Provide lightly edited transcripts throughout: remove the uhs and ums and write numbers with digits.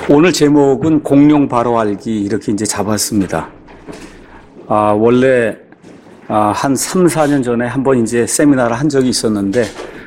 오늘 제목은 공룡 바로 알기 이렇게 이제 잡았습니다. 원래 한 3, 4년 전에 한번 이제 세미나를 한 적이 있었는데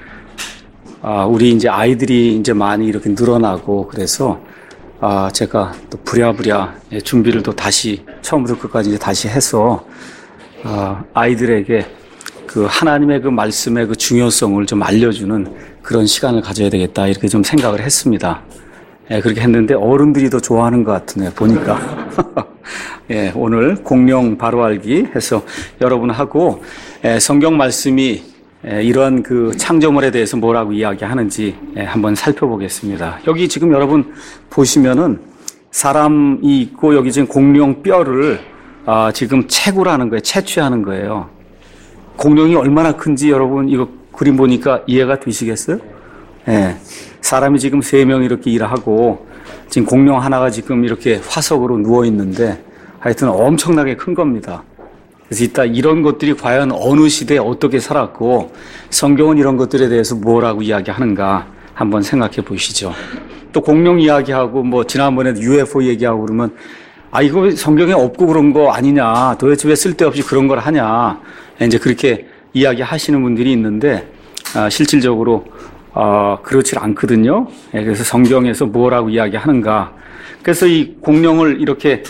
우리 이제 아이들이 이제 많이 이렇게 늘어나고 그래서 제가 또 부랴부랴 준비를 또 다시 처음부터 끝까지 이제 다시 해서 아이들에게 그 하나님의 그 말씀의 그 중요성을 좀 알려주는 그런 시간을 가져야 되겠다 이렇게 좀 생각을 했습니다. 그렇게 했는데 어른들이 더 좋아하는 것 같으네요. 보니까. 오늘 공룡 바로 알기 해서 여러분하고 성경 말씀이 이러한 그 창조물에 대해서 뭐라고 이야기하는지 한번 살펴보겠습니다. 여기 지금 여러분 보시면은 사람이 있고 여기 지금 공룡 뼈를 지금 채굴하는 거예요. 채취하는 거예요. 공룡이 얼마나 큰지 여러분 이거 그림 보니까 이해가 되시겠어요? 사람이 지금 3명 이렇게 일하고 지금 공룡 하나가 지금 이렇게 화석으로 누워 있는데 하여튼 엄청나게 큰 겁니다. 그래서 이따 이런 것들이 과연 어느 시대에 어떻게 살았고 성경은 이런 것들에 대해서 뭐라고 이야기하는가 한번 생각해 보시죠. 또 공룡 이야기하고 뭐 지난번에 UFO 얘기하고 그러면 이거 성경에 없고 그런 거 아니냐, 도대체 왜 쓸데없이 그런 걸 하냐, 이제 그렇게 이야기하시는 분들이 있는데 실질적으로 그렇지 않거든요. 그래서 성경에서 뭐라고 이야기하는가. 그래서 이 공룡을 이렇게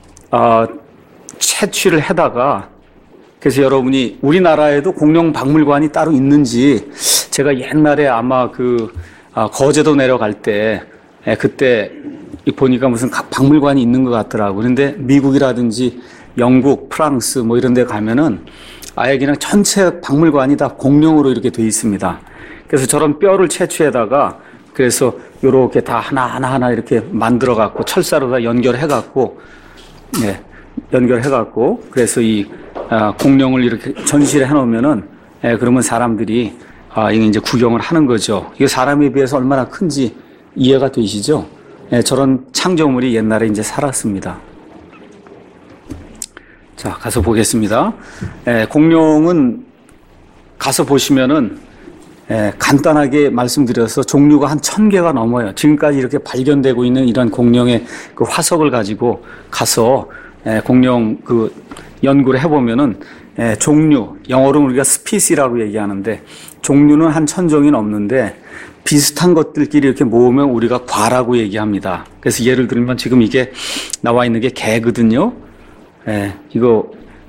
채취를 해다가 그래서 여러분이 우리나라에도 공룡 박물관이 따로 있는지 제가 옛날에 아마 거제도 내려갈 때 그때 보니까 무슨 박물관이 있는 것 같더라고요. 그런데 미국이라든지 영국, 프랑스 뭐 이런 데 가면은 아예 그냥 전체 박물관이 다 공룡으로 이렇게 돼 있습니다. 그래서 저런 뼈를 채취해다가 그래서 요렇게 다 하나하나 이렇게 만들어 갖고 철사로 다 연결해 갖고 그래서 이 공룡을 이렇게 전시를 해 놓으면은 그러면 사람들이 이게 이제 구경을 하는 거죠. 이게 사람에 비해서 얼마나 큰지 이해가 되시죠? 저런 창조물이 옛날에 이제 살았습니다. 자, 가서 보겠습니다. 공룡은 가서 보시면은 간단하게 말씀드려서 종류가 한 1000개가 넘어요. 지금까지 이렇게 발견되고 있는 이런 공룡의 그 화석을 가지고 가서 공룡 그 연구를 해보면은 종류, 영어로 우리가 스피시라고 얘기하는데 종류는 한 1000종이 넘는데 비슷한 것들끼리 이렇게 모으면 우리가 과라고 얘기합니다. 그래서 예를 들면 지금 이게 나와 있는 게 개거든요. 이거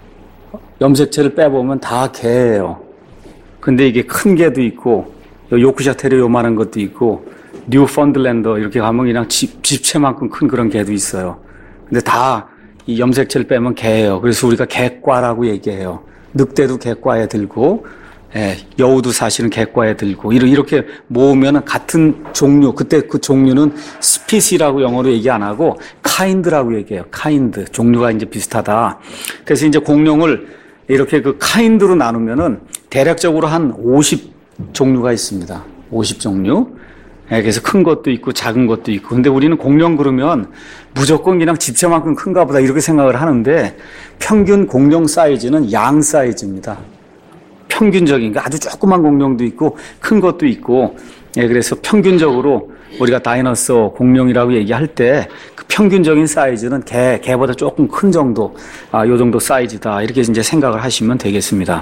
염색체를 빼보면 다 개예요. 근데 이게 큰 개도 있고 요크샤 테리어 요만한 것도 있고 뉴펀들랜더 이렇게 가면 그냥 집채만큼 큰 그런 개도 있어요. 근데 다 이 염색체를 빼면 개예요. 그래서 우리가 개과라고 얘기해요. 늑대도 개과에 들고 여우도 사실은 개과에 들고 이렇게 모으면 같은 종류, 그때 그 종류는 스피시라고 영어로 얘기 안 하고 카인드라고 얘기해요. 카인드, 종류가 이제 비슷하다. 그래서 이제 공룡을 이렇게 그 카인드로 나누면은 대략적으로 한 50종류가 있습니다. 50종류. 그래서 큰 것도 있고 작은 것도 있고. 근데 우리는 공룡 그러면 무조건 그냥 집채만큼 큰가 보다 이렇게 생각을 하는데 평균 공룡 사이즈는 양 사이즈입니다. 평균적인 게 아주 조그만 공룡도 있고 큰 것도 있고. 그래서 평균적으로 우리가 다이너소 공룡이라고 얘기할 때 그 평균적인 사이즈는 개보다 조금 큰 정도, 요 정도 사이즈다. 이렇게 이제 생각을 하시면 되겠습니다.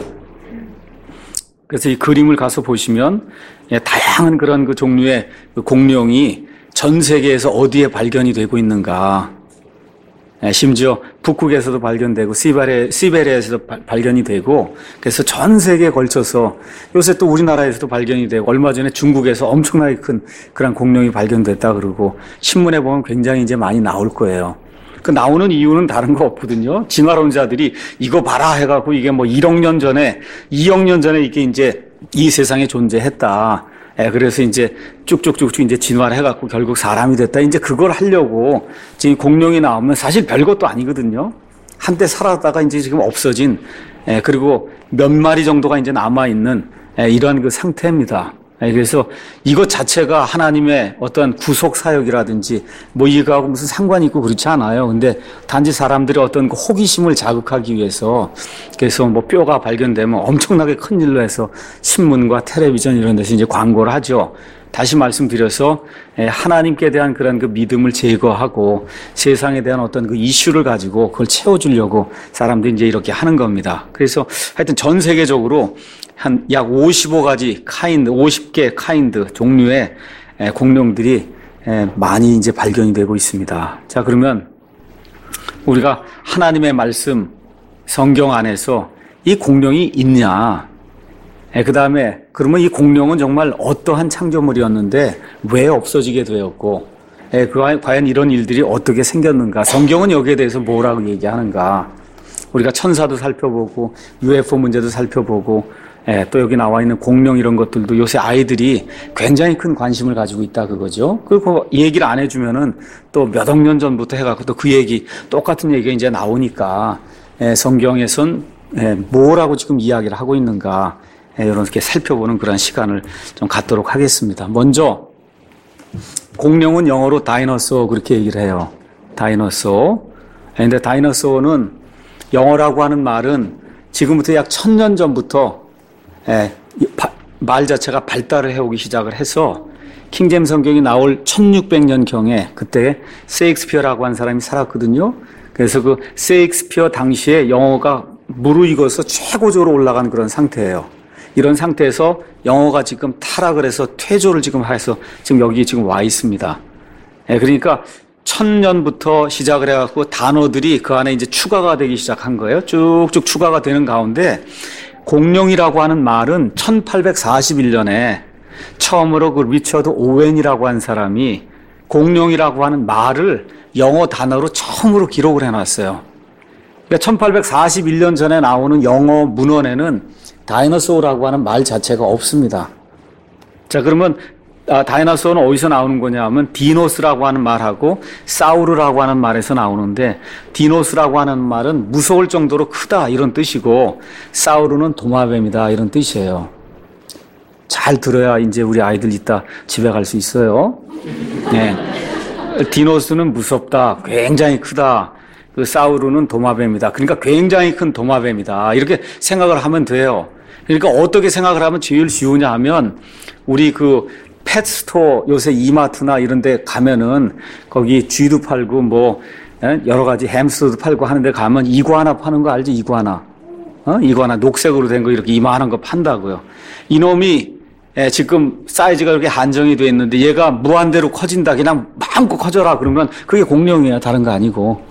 그래서 이 그림을 가서 보시면 다양한 그런 그 종류의 그 공룡이 전 세계에서 어디에 발견이 되고 있는가. 심지어 북극에서도 발견되고 시베리아에서도 발견이 되고 그래서 전 세계에 걸쳐서 요새 또 우리나라에서도 발견이 되고 얼마 전에 중국에서 엄청나게 큰 그런 공룡이 발견됐다 그러고 신문에 보면 굉장히 이제 많이 나올 거예요. 그 나오는 이유는 다른 거 없거든요. 진화론자들이 이거 봐라 해갖고 이게 뭐 1억 년 전에 2억 년 전에 이게 이제 이 세상에 존재했다. 그래서 이제 쭉쭉쭉쭉 이제 진화를 해갖고 결국 사람이 됐다. 이제 그걸 하려고 지금 공룡이 나오면 사실 별것도 아니거든요. 한때 살았다가 이제 지금 없어진, 그리고 몇 마리 정도가 이제 남아있는 이러한 그 상태입니다. 그래서 이것 자체가 하나님의 어떤 구속 사역이라든지 뭐 이거하고 무슨 상관이 있고 그렇지 않아요. 근데 단지 사람들의 어떤 그 호기심을 자극하기 위해서 그래서 뭐 뼈가 발견되면 엄청나게 큰 일로 해서 신문과 텔레비전 이런 데서 이제 광고를 하죠. 다시 말씀드려서 하나님께 대한 그런 그 믿음을 제거하고 세상에 대한 어떤 그 이슈를 가지고 그걸 채워주려고 사람들이 이제 이렇게 하는 겁니다. 그래서 하여튼 전 세계적으로 한 약 55가지 카인드, 50개 카인드 종류의 공룡들이 많이 이제 발견이 되고 있습니다. 자, 그러면 우리가 하나님의 말씀, 성경 안에서 이 공룡이 있냐? 그 다음에 그러면 이 공룡은 정말 어떠한 창조물이었는데 왜 없어지게 되었고, 과연 이런 일들이 어떻게 생겼는가? 성경은 여기에 대해서 뭐라고 얘기하는가? 우리가 천사도 살펴보고 UFO 문제도 살펴보고 또 여기 나와 있는 공룡 이런 것들도 요새 아이들이 굉장히 큰 관심을 가지고 있다 그거죠. 그리고 얘기를 안 해주면은 또 몇 억 년 전부터 해갖고 또 그 얘기 똑같은 얘기가 이제 나오니까 성경에선 뭐라고 지금 이야기를 하고 있는가 이렇게 살펴보는 그런 시간을 좀 갖도록 하겠습니다. 먼저 공룡은 영어로 다이너소어 그렇게 얘기를 해요. 다이너소어. 근데 다이너소어는 영어라고 하는 말은 지금부터 약 1000년 전부터 말 자체가 발달을 해오기 시작을 해서 킹제임스 성경이 나올 1600년경에 그때 세익스피어라고 하는 사람이 살았거든요. 그래서 그 세익스피어 당시에 영어가 무르익어서 최고조로 올라간 그런 상태예요. 이런 상태에서 영어가 지금 타락을 해서 퇴조를 지금 해서 지금 여기 지금 와 있습니다. 그러니까 1000년부터 시작을 해갖고 단어들이 그 안에 이제 추가가 되기 시작한 거예요. 쭉쭉 추가가 되는 가운데 공룡이라고 하는 말은 1841년에 처음으로 그 리처드 오웬이라고 한 사람이 공룡이라고 하는 말을 영어 단어로 처음으로 기록을 해놨어요. 그러니까 1841년 전에 나오는 영어 문헌에는 다이너소어라고 하는 말 자체가 없습니다. 자, 그러면 다이너소어는 어디서 나오는 거냐 하면 디노스라고 하는 말하고 사우르라고 하는 말에서 나오는데 디노스라고 하는 말은 무서울 정도로 크다 이런 뜻이고 사우르는 도마뱀이다 이런 뜻이에요. 잘 들어야 이제 우리 아이들 이따 집에 갈 수 있어요. 네. 디노스는 무섭다, 굉장히 크다. 그 사우르는 도마뱀이다. 그러니까 굉장히 큰 도마뱀이다. 이렇게 생각을 하면 돼요. 그러니까 어떻게 생각을 하면 제일 쉬우냐 하면 우리 그 펫스토어 요새 이마트나 이런 데 가면은 거기 쥐도 팔고 뭐 여러 가지 햄스터도 팔고 하는 데 가면 이구아나 파는 거 알지? 이구아나. 이구아나 녹색으로 된 거 이렇게 이만한 거 판다고요. 이놈이 지금 사이즈가 이렇게 한정이 돼 있는데 얘가 무한대로 커진다. 그냥 마음껏 커져라. 그러면 그게 공룡이에요. 다른 거 아니고.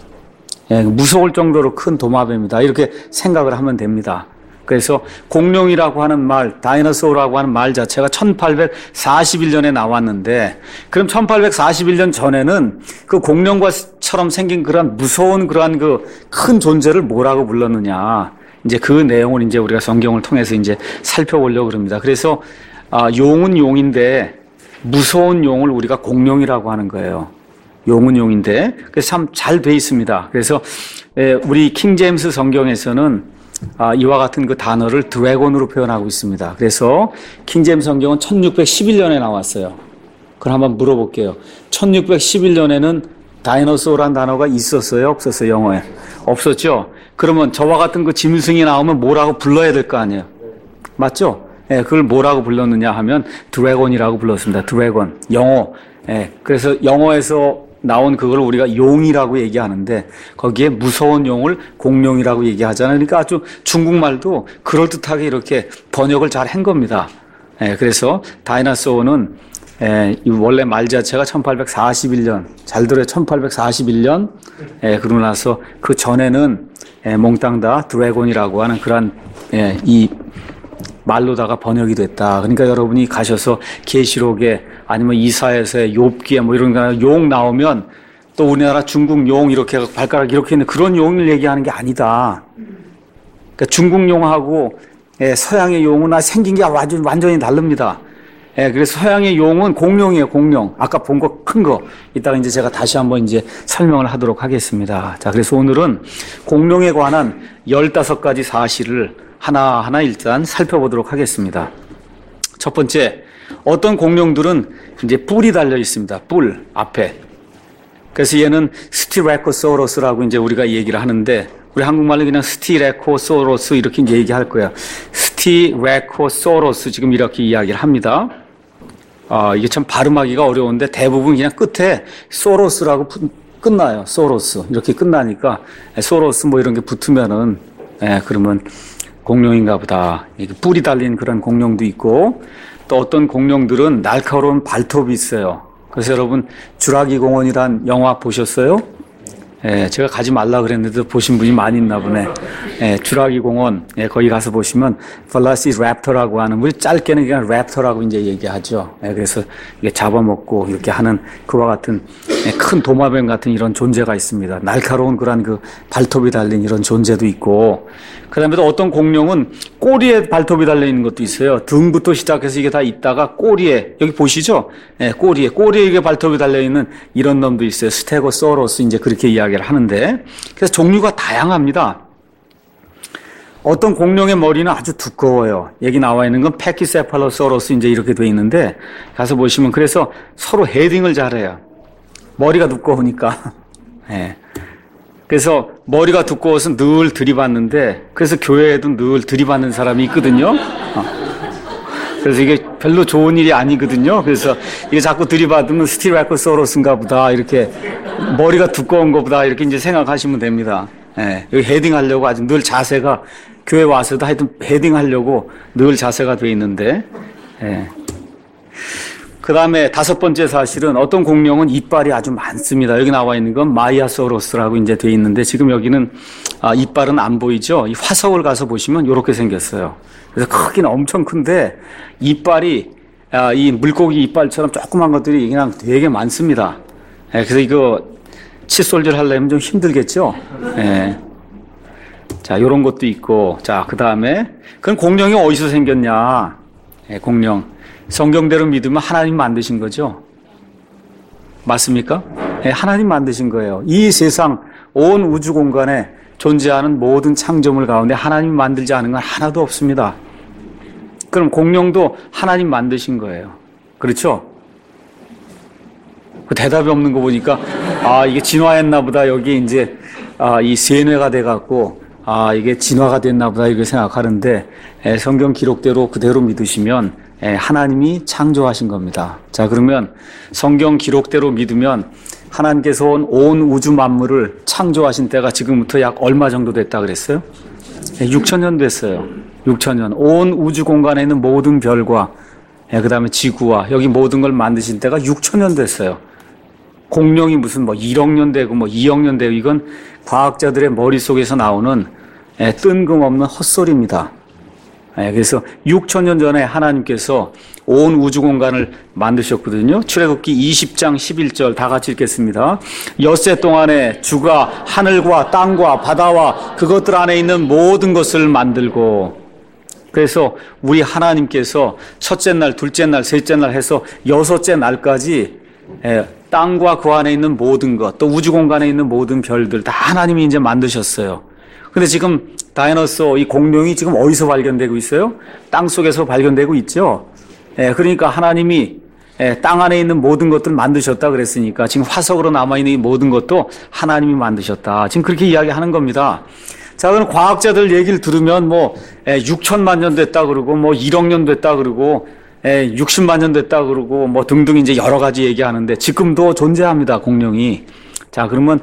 무서울 정도로 큰 도마뱀이다. 이렇게 생각을 하면 됩니다. 그래서 공룡이라고 하는 말, 다이너소어라고 하는 말 자체가 1841년에 나왔는데 그럼 1841년 전에는 그 공룡과처럼 생긴 그런 무서운 그러한 그 큰 존재를 뭐라고 불렀느냐. 이제 그 내용을 이제 우리가 성경을 통해서 이제 살펴보려고 그럽니다. 그래서 용은 용인데 무서운 용을 우리가 공룡이라고 하는 거예요. 용은 용인데 그래서 참 잘 돼 있습니다. 그래서 우리 킹제임스 성경에서는 이와 같은 그 단어를 드래곤으로 표현하고 있습니다. 그래서 킹제임스 성경은 1611년에 나왔어요. 그럼 한번 물어볼게요. 1611년에는 다이너소어란 단어가 있었어요? 없었어요? 영어에? 없었죠? 그러면 저와 같은 그 짐승이 나오면 뭐라고 불러야 될 거 아니에요? 맞죠? 그걸 뭐라고 불렀느냐 하면 드래곤이라고 불렀습니다. 드래곤. 영어. 그래서 영어에서 나온 그걸 우리가 용이라고 얘기하는데 거기에 무서운 용을 공룡이라고 얘기하잖아요. 그러니까 아주 중국말도 그럴듯하게 이렇게 번역을 잘 한 겁니다. 그래서 다이너소어는 원래 말 자체가 1841년, 잘 들어요. 1841년. 그러고 나서 그 전에는 몽땅 다 드래곤이라고 하는 그런 이 말로다가 번역이 됐다. 그러니까 여러분이 가셔서 계시록에 아니면 이사야서의 욥기에 뭐 이런 거 용 나오면 또 우리나라 중국 용 이렇게 발가락 이렇게 있는 그런 용을 얘기하는 게 아니다. 그러니까 중국 용하고 서양의 용은 생긴 게 완전히 다릅니다. 그래서 서양의 용은 공룡이에요, 공룡. 아까 본 거 큰 거. 이따가 이제 제가 다시 한번 이제 설명을 하도록 하겠습니다. 자, 그래서 오늘은 공룡에 관한 15가지 사실을 하나하나 일단 살펴보도록 하겠습니다. 첫 번째, 어떤 공룡들은 이제 뿔이 달려 있습니다. 뿔 앞에. 그래서 얘는 스티레코소러스라고 이제 우리가 얘기를 하는데 우리 한국말로 그냥 스티레코소러스 이렇게 이제 얘기할 거야. 스티레코소러스 지금 이렇게 이야기를 합니다. 이게 참 발음하기가 어려운데 대부분 그냥 끝에 소로스라고 끝나요. 소로스. 이렇게 끝나니까 소로스 뭐 이런 게 붙으면은 그러면 공룡인가 보다. 이게 뿔이 달린 그런 공룡도 있고 또 어떤 공룡들은 날카로운 발톱이 있어요. 그래서 여러분 주라기 공원이란 영화 보셨어요? 제가 가지 말라 그랬는데 보신 분이 많이 있나 보네. 주라기 공원, 거기 가서 보시면 벨라시랩터라고 하는, 우리 짧게는 그냥 랩터라고 이제 얘기하죠. 그래서 이게 잡아먹고 이렇게 하는 그와 같은 큰 도마뱀 같은 이런 존재가 있습니다. 날카로운 그런 그 발톱이 달린 이런 존재도 있고, 그 다음에 또 어떤 공룡은 꼬리에 발톱이 달려있는 것도 있어요. 등부터 시작해서 이게 다 있다가 꼬리에, 여기 보시죠? 꼬리에 이게 발톱이 달려있는 이런 놈도 있어요. 스테고소로스, 이제 그렇게 이야기를 하는데, 그래서 종류가 다양합니다. 어떤 공룡의 머리는 아주 두꺼워요. 여기 나와 있는 건 패키세팔로소로스 이제 이렇게 돼 있는데, 가서 보시면 그래서 서로 헤딩을 잘해요. 머리가 두꺼우니까. 그래서 머리가 두꺼워서 늘 들이받는데, 그래서 교회에도 늘 들이받는 사람이 있거든요. 그래서 이게 별로 좋은 일이 아니거든요. 그래서 이게 자꾸 들이받으면 스티라코소로스인가 보다, 이렇게 머리가 두꺼운 거보다 이렇게 이제 생각하시면 됩니다. 여기 헤딩 하려고 아주 늘 자세가, 교회 와서도 하여튼 헤딩 하려고 늘 자세가 돼 있는데, 그 다음에 다섯 번째 사실은 어떤 공룡은 이빨이 아주 많습니다. 여기 나와 있는 건 마이아소로스라고 이제 돼 있는데, 지금 여기는 이빨은 안 보이죠? 이 화석을 가서 보시면 이렇게 생겼어요. 그래서 크기는 엄청 큰데 이빨이 이 물고기 이빨처럼 조그만 것들이 그냥 되게 많습니다. 그래서 이거 칫솔질 하려면 좀 힘들겠죠? 자, 요런 것도 있고, 자, 그 다음에 그럼 공룡이 어디서 생겼냐? 공룡. 성경대로 믿으면 하나님 만드신 거죠? 맞습니까? 하나님 만드신 거예요. 이 세상 온 우주 공간에 존재하는 모든 창조물 가운데 하나님 만들지 않은 건 하나도 없습니다. 그럼 공룡도 하나님 만드신 거예요. 그렇죠? 그 대답이 없는 거 보니까 이게 진화했나 보다. 여기 이제 이 세뇌가 돼 갖고 이게 진화가 됐나 보다 이렇게 생각하는데, 성경 기록대로 그대로 믿으시면 하나님이 창조하신 겁니다. 자, 그러면 성경 기록대로 믿으면 하나님께서 온 우주 만물을 창조하신 때가 지금부터 약 얼마 정도 됐다 그랬어요? 6,000년 됐어요. 6,000년. 온 우주 공간에 있는 모든 별과 그 다음에 지구와 여기 모든 걸 만드신 때가 6,000년 됐어요. 공룡이 무슨 1억 년 되고 2억 년 되고, 이건 과학자들의 머릿속에서 나오는 뜬금없는 헛소리입니다. 그래서 6,000년 전에 하나님께서 온 우주 공간을 만드셨거든요. 출애굽기 20장 11절 다 같이 읽겠습니다. 엿새 동안에 주가 하늘과 땅과 바다와 그것들 안에 있는 모든 것을 만들고, 그래서 우리 하나님께서 첫째 날, 둘째 날, 셋째 날 해서 여섯째 날까지 땅과 그 안에 있는 모든 것, 또 우주 공간에 있는 모든 별들 다 하나님이 이제 만드셨어요. 근데 지금 다이너소, 이 공룡이 지금 어디서 발견되고 있어요? 땅 속에서 발견되고 있죠. 그러니까 하나님이 땅 안에 있는 모든 것들을 만드셨다 그랬으니까 지금 화석으로 남아있는 이 모든 것도 하나님이 만드셨다. 지금 그렇게 이야기하는 겁니다. 자, 그럼 과학자들 얘기를 들으면 6천만 년 됐다 그러고 1억 년 됐다 그러고 60만 년 됐다 그러고 등등 이제 여러 가지 얘기하는데, 지금도 존재합니다, 공룡이. 자, 그러면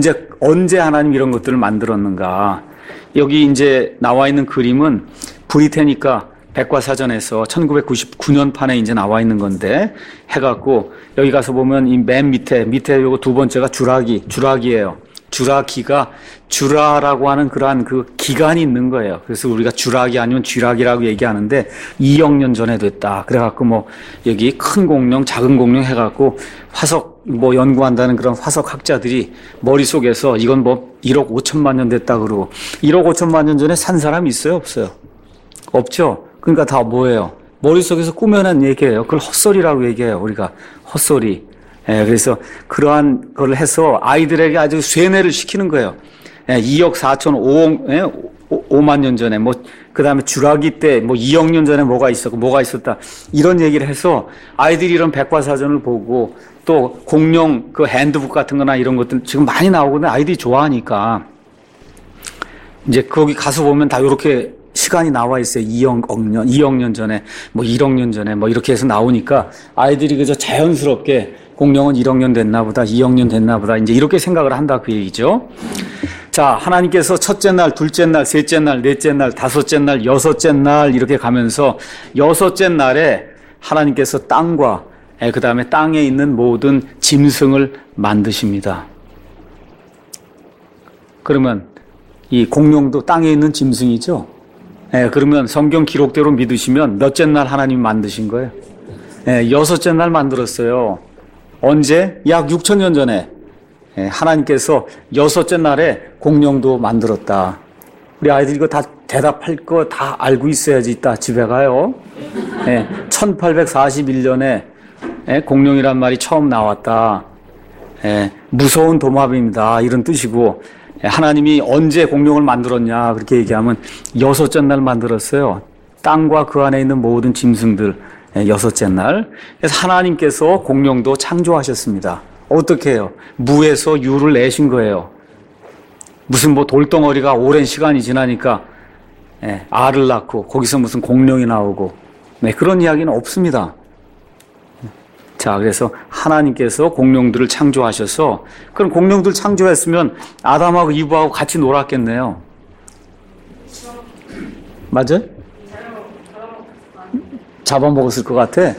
언제 하나님 이런 것들을 만들었는가? 여기 이제 나와 있는 그림은 브리테니카 백과사전에서 1999년 판에 이제 나와 있는 건데, 해갖고 여기 가서 보면 이 맨 밑에 요거 두 번째가 주라기예요. 주라기가 주라라고 하는 그러한 그 기간이 있는 거예요. 그래서 우리가 주라기 아니면 쥐라기라고 얘기하는데 2억 년 전에 됐다. 그래갖고 여기 큰 공룡, 작은 공룡 해갖고 화석 연구한다는 그런 화석 학자들이 머릿속에서 이건 1억 5천만 년 됐다 그러고, 1억 5천만 년 전에 산 사람이 있어요? 없어요? 없죠? 그러니까 다 뭐예요? 머릿속에서 꾸며낸 얘기예요. 그걸 헛소리라고 얘기해요. 우리가 헛소리. 그래서 그러한 걸 해서 아이들에게 아주 쇠뇌를 시키는 거예요. 2억 4천 5만 년 전에 그 다음에 주라기 때 2억 년 전에 뭐가 있었다. 이런 얘기를 해서 아이들이 이런 백과사전을 보고, 또 공룡 그 핸드북 같은 거나 이런 것들 지금 많이 나오거든요. 아이들이 좋아하니까. 이제 거기 가서 보면 다 이렇게 시간이 나와 있어요. 2억 년 전에, 뭐 1억 년 전에, 뭐 이렇게 해서 나오니까 아이들이 그저 자연스럽게 공룡은 1억 년 됐나 보다, 2억 년 됐나 보다, 이제 이렇게 생각을 한다 그 얘기죠. 자, 하나님께서 첫째 날, 둘째 날, 셋째 날, 넷째 날, 다섯째 날, 여섯째 날 이렇게 가면서 여섯째 날에 하나님께서 땅과 그 다음에 땅에 있는 모든 짐승을 만드십니다. 그러면 이 공룡도 땅에 있는 짐승이죠. 그러면 성경 기록대로 믿으시면 몇째 날 하나님이 만드신 거예요? 여섯째 날 만들었어요. 언제? 약 6,000년 전에 하나님께서 여섯째 날에 공룡도 만들었다. 우리 아이들 이거 다 대답할 거 다 알고 있어야지 이따 집에 가요. 1841년에 공룡이란 말이 처음 나왔다. 무서운 도마뱀이다 이런 뜻이고, 하나님이 언제 공룡을 만들었냐 그렇게 얘기하면 여섯째 날 만들었어요. 땅과 그 안에 있는 모든 짐승들 여섯째 날. 그래서 하나님께서 공룡도 창조하셨습니다. 어떻게 해요? 무에서 유를 내신 거예요. 무슨 뭐 돌덩어리가 오랜 시간이 지나니까 알을 낳고 거기서 무슨 공룡이 나오고 그런 이야기는 없습니다. 자, 그래서 하나님께서 공룡들을 창조하셔서, 그럼 공룡들 창조했으면 아담하고 이브하고 같이 놀았겠네요. 맞아요? 잡아먹었을 것 같아?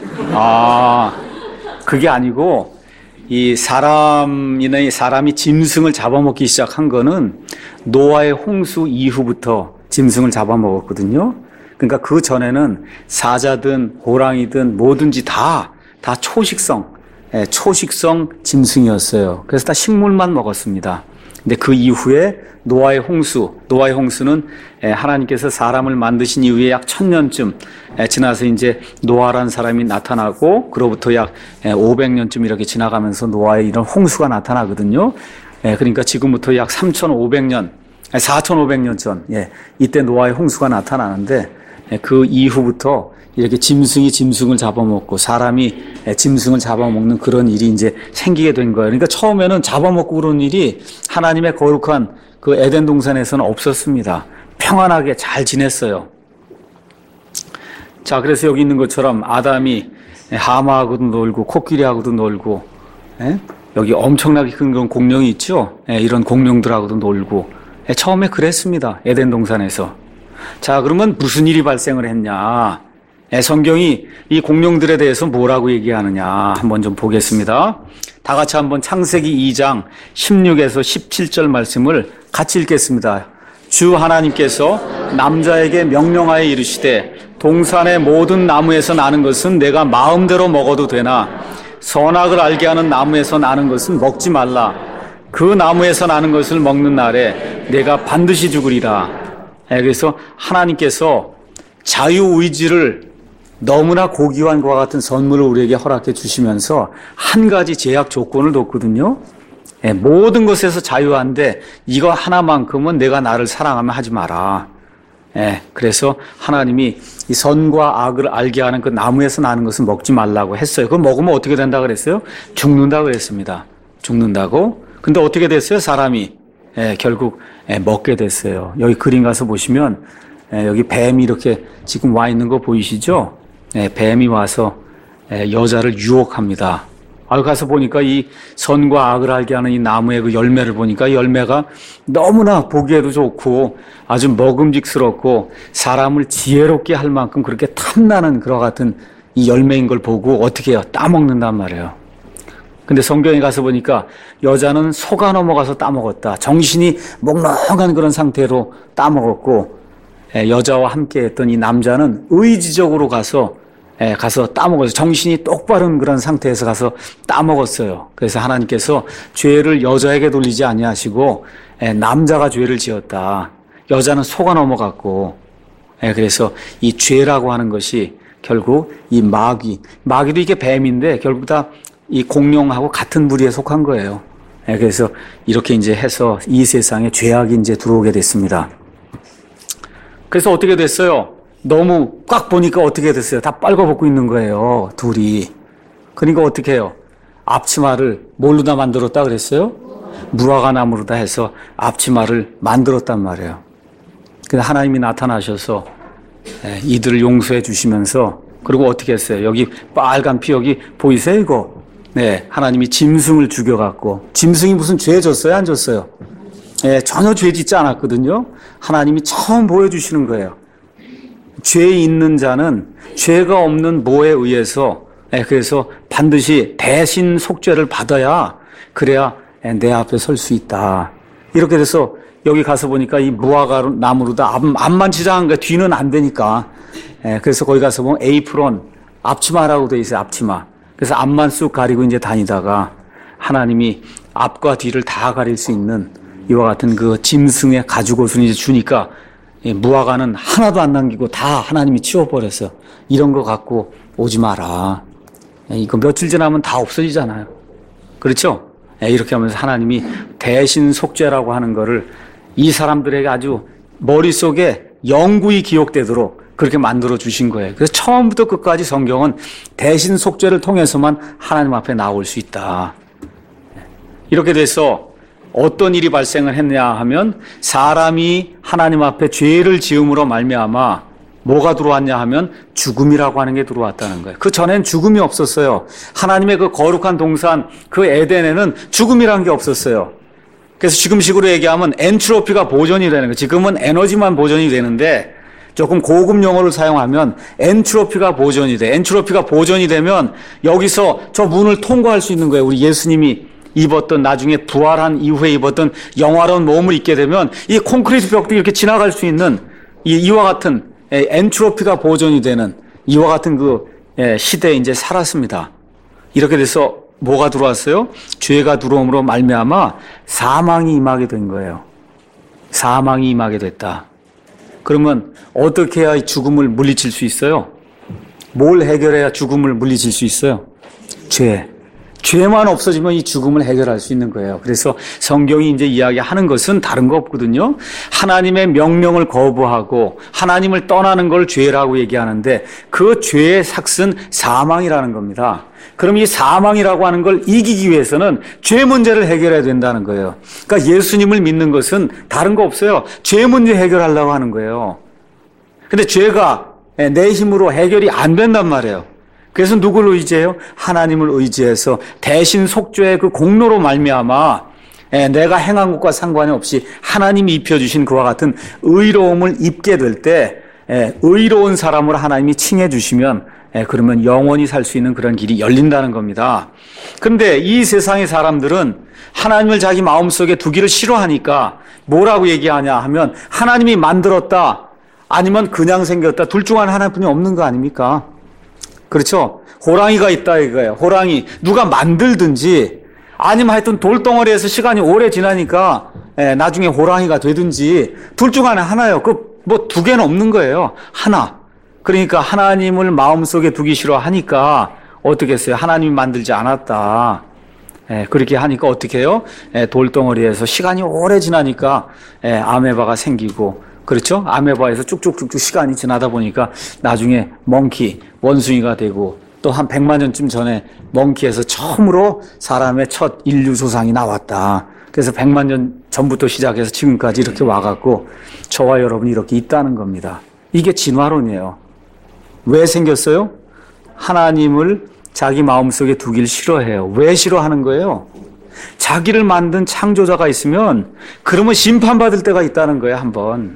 그게 아니고, 이 사람이 짐승을 잡아먹기 시작한 거는 노아의 홍수 이후부터 짐승을 잡아먹었거든요. 그러니까 그 전에는 사자든 호랑이든 뭐든지 다 초식성 짐승이었어요. 그래서 다 식물만 먹었습니다. 근데 그 이후에 노아의 홍수는 하나님께서 사람을 만드신 이후에 약 1000년쯤 지나서 이제 노아라는 사람이 나타나고, 그로부터 약 500년쯤 이렇게 지나가면서 노아의 이런 홍수가 나타나거든요. 그러니까 지금부터 약 4500년 전, 이때 노아의 홍수가 나타나는데, 그 이후부터 이렇게 짐승이 짐승을 잡아먹고 사람이 짐승을 잡아먹는 그런 일이 이제 생기게 된 거예요. 그러니까 처음에는 잡아먹고 그런 일이 하나님의 거룩한 그 에덴 동산에서는 없었습니다. 평안하게 잘 지냈어요. 자, 그래서 여기 있는 것처럼 아담이 하마하고도 놀고 코끼리하고도 놀고, 여기 엄청나게 큰 그런 공룡이 있죠. 이런 공룡들하고도 놀고, 처음에 그랬습니다. 에덴 동산에서. 자, 그러면 무슨 일이 발생을 했냐? 성경이 이 공룡들에 대해서 뭐라고 얘기하느냐 한번 좀 보겠습니다. 다 같이 한번 창세기 2장 16에서 17절 말씀을 같이 읽겠습니다. 주 하나님께서 남자에게 명령하여 이르시되, 동산의 모든 나무에서 나는 것은 내가 마음대로 먹어도 되나 선악을 알게 하는 나무에서 나는 것은 먹지 말라. 그 나무에서 나는 것을 먹는 날에 내가 반드시 죽으리라. 그래서 하나님께서 자유의지를 너무나 고귀한 것과 같은 선물을 우리에게 허락해 주시면서 한 가지 제약 조건을 뒀거든요. 모든 것에서 자유한데 이거 하나만큼은 내가 나를 사랑하면 하지 마라. 그래서 하나님이 이 선과 악을 알게 하는 그 나무에서 나는 것은 먹지 말라고 했어요. 그거 먹으면 어떻게 된다 그랬어요? 죽는다 그랬습니다. 죽는다고. 근데 어떻게 됐어요? 사람이 결국 먹게 됐어요. 여기 그림 가서 보시면 여기 뱀이 이렇게 지금 와 있는 거 보이시죠? 뱀이 와서 여자를 유혹합니다. 가서 보니까 이 선과 악을 알게 하는 이 나무의 그 열매를 보니까 이 열매가 너무나 보기에도 좋고 아주 먹음직스럽고 사람을 지혜롭게 할 만큼 그렇게 탐나는 그와 같은 이 열매인 걸 보고 어떻게 해요? 따먹는단 말이에요. 근데 성경에 가서 보니까 여자는 속아 넘어가서 따먹었다. 정신이 몽롱한 그런 상태로 따먹었고, 여자와 함께 했던 이 남자는 의지적으로 가서 따먹었어요. 정신이 똑바른 그런 상태에서 가서 따먹었어요. 그래서 하나님께서 죄를 여자에게 돌리지 아니하시고 남자가 죄를 지었다. 여자는 속아 넘어갔고, 그래서 이 죄라고 하는 것이 결국 이 마귀도 이게 뱀인데 결국 다 이 공룡하고 같은 부리에 속한 거예요. 그래서 이렇게 이제 해서 이 세상에 죄악이 이제 들어오게 됐습니다. 그래서 어떻게 됐어요? 너무 꽉 보니까 어떻게 됐어요? 다 빨가벗고 있는 거예요, 둘이. 그러니까 어떻게 해요? 앞치마를 뭘로 다 만들었다 그랬어요? 무화과 나무로 다 해서 앞치마를 만들었단 말이에요. 그래서 하나님이 나타나셔서 이들을 용서해 주시면서 그리고 어떻게 했어요? 여기 빨간 피 여기 보이세요 이거? 네, 하나님이 짐승을 죽여갖고 짐승이 무슨 죄 졌어요? 안 졌어요? 전혀 죄 짓지 않았거든요. 하나님이 처음 보여주시는 거예요. 죄 있는 자는 죄가 없는 모에 의해서 그래서 반드시 대신 속죄를 받아야 그래야 내 앞에 설 수 있다. 이렇게 돼서 여기 가서 보니까 이 무화과 나무로 다 앞만 치장한 거야. 뒤는 안 되니까. 그래서 거기 가서 보면 에이프론, 앞치마라고 돼 있어요. 앞치마. 그래서 앞만 쑥 가리고 이제 다니다가 하나님이 앞과 뒤를 다 가릴 수 있는 이와 같은 그 짐승의 가죽옷을 이제 주니까 무화과는 하나도 안 남기고 다 하나님이 치워버렸어요. 이런 거 갖고 오지 마라. 이거 며칠 지나면 다 없어지잖아요. 그렇죠? 이렇게 하면서 하나님이 대신 속죄라고 하는 거를 이 사람들에게 아주 머릿속에 영구히 기억되도록 그렇게 만들어 주신 거예요. 그래서 처음부터 끝까지 성경은 대신 속죄를 통해서만 하나님 앞에 나올 수 있다. 이렇게 돼서 어떤 일이 발생을 했냐 하면 사람이 하나님 앞에 죄를 지음으로 말미암아 뭐가 들어왔냐 하면 죽음이라고 하는 게 들어왔다는 거예요. 그 전엔 죽음이 없었어요. 하나님의 그 거룩한 동산 그 에덴에는 죽음이라는 게 없었어요. 그래서 지금식으로 얘기하면 엔트로피가 보존이 되는 거예요. 지금은 에너지만 보존이 되는데 조금 고급 용어를 사용하면 엔트로피가 보존이 돼. 엔트로피가 보존이 되면 여기서 저 문을 통과할 수 있는 거예요. 우리 예수님이 입었던 나중에 부활한 이후에 입었던 영화로운 몸을 입게 되면 이 콘크리트 벽들이 이렇게 지나갈 수 있는 이와 같은 엔트로피가 보존이 되는 이와 같은 그 시대에 이제 살았습니다. 이렇게 돼서 뭐가 들어왔어요? 죄가 들어옴으로 말미암아 사망이 임하게 된 거예요. 사망이 임하게 됐다. 그러면 어떻게 해야 죽음을 물리칠 수 있어요? 뭘 해결해야 죽음을 물리칠 수 있어요? 죄. 죄만 없어지면 이 죽음을 해결할 수 있는 거예요. 그래서 성경이 이제 이야기하는 것은 다른 거 없거든요. 하나님의 명령을 거부하고 하나님을 떠나는 걸 죄라고 얘기하는데 그 죄의 삭은 사망이라는 겁니다. 그럼 이 사망이라고 하는 걸 이기기 위해서는 죄 문제를 해결해야 된다는 거예요. 그러니까 예수님을 믿는 것은 다른 거 없어요. 죄 문제 해결하려고 하는 거예요. 근데 죄가 내 힘으로 해결이 안 된단 말이에요. 그래서 누구를 의지해요? 하나님을 의지해서 대신 속죄의 그 공로로 말미암아 내가 행한 것과 상관이 없이 하나님이 입혀주신 그와 같은 의로움을 입게 될 때 의로운 사람으로 하나님이 칭해 주시면 그러면 영원히 살 수 있는 그런 길이 열린다는 겁니다. 그런데 이 세상의 사람들은 하나님을 자기 마음속에 두기를 싫어하니까 뭐라고 얘기하냐 하면 하나님이 만들었다 아니면 그냥 생겼다 둘 중 하나뿐이 없는 거 아닙니까? 그렇죠? 호랑이가 있다 이거예요. 호랑이 누가 만들든지 아니면 하여튼 돌덩어리에서 시간이 오래 지나니까 나중에 호랑이가 되든지 둘 중 하나예요. 그 뭐 두 개는 없는 거예요. 하나. 그러니까 하나님을 마음속에 두기 싫어하니까 어떻게 했어요? 하나님이 만들지 않았다. 그렇게 하니까 어떻게 해요? 돌덩어리에서 시간이 오래 지나니까 아메바가 생기고 그렇죠? 아메바에서 쭉쭉쭉쭉 시간이 지나다 보니까 나중에 멍키, 원숭이가 되고 또 한 100만 년쯤 전에 멍키에서 처음으로 사람의 첫 인류 조상이 나왔다. 그래서 100만 년 전부터 시작해서 지금까지 이렇게 와갖고 저와 여러분이 이렇게 있다는 겁니다. 이게 진화론이에요. 왜 생겼어요? 하나님을 자기 마음속에 두길 싫어해요. 왜 싫어하는 거예요? 자기를 만든 창조자가 있으면 그러면 심판받을 때가 있다는 거예요. 한번.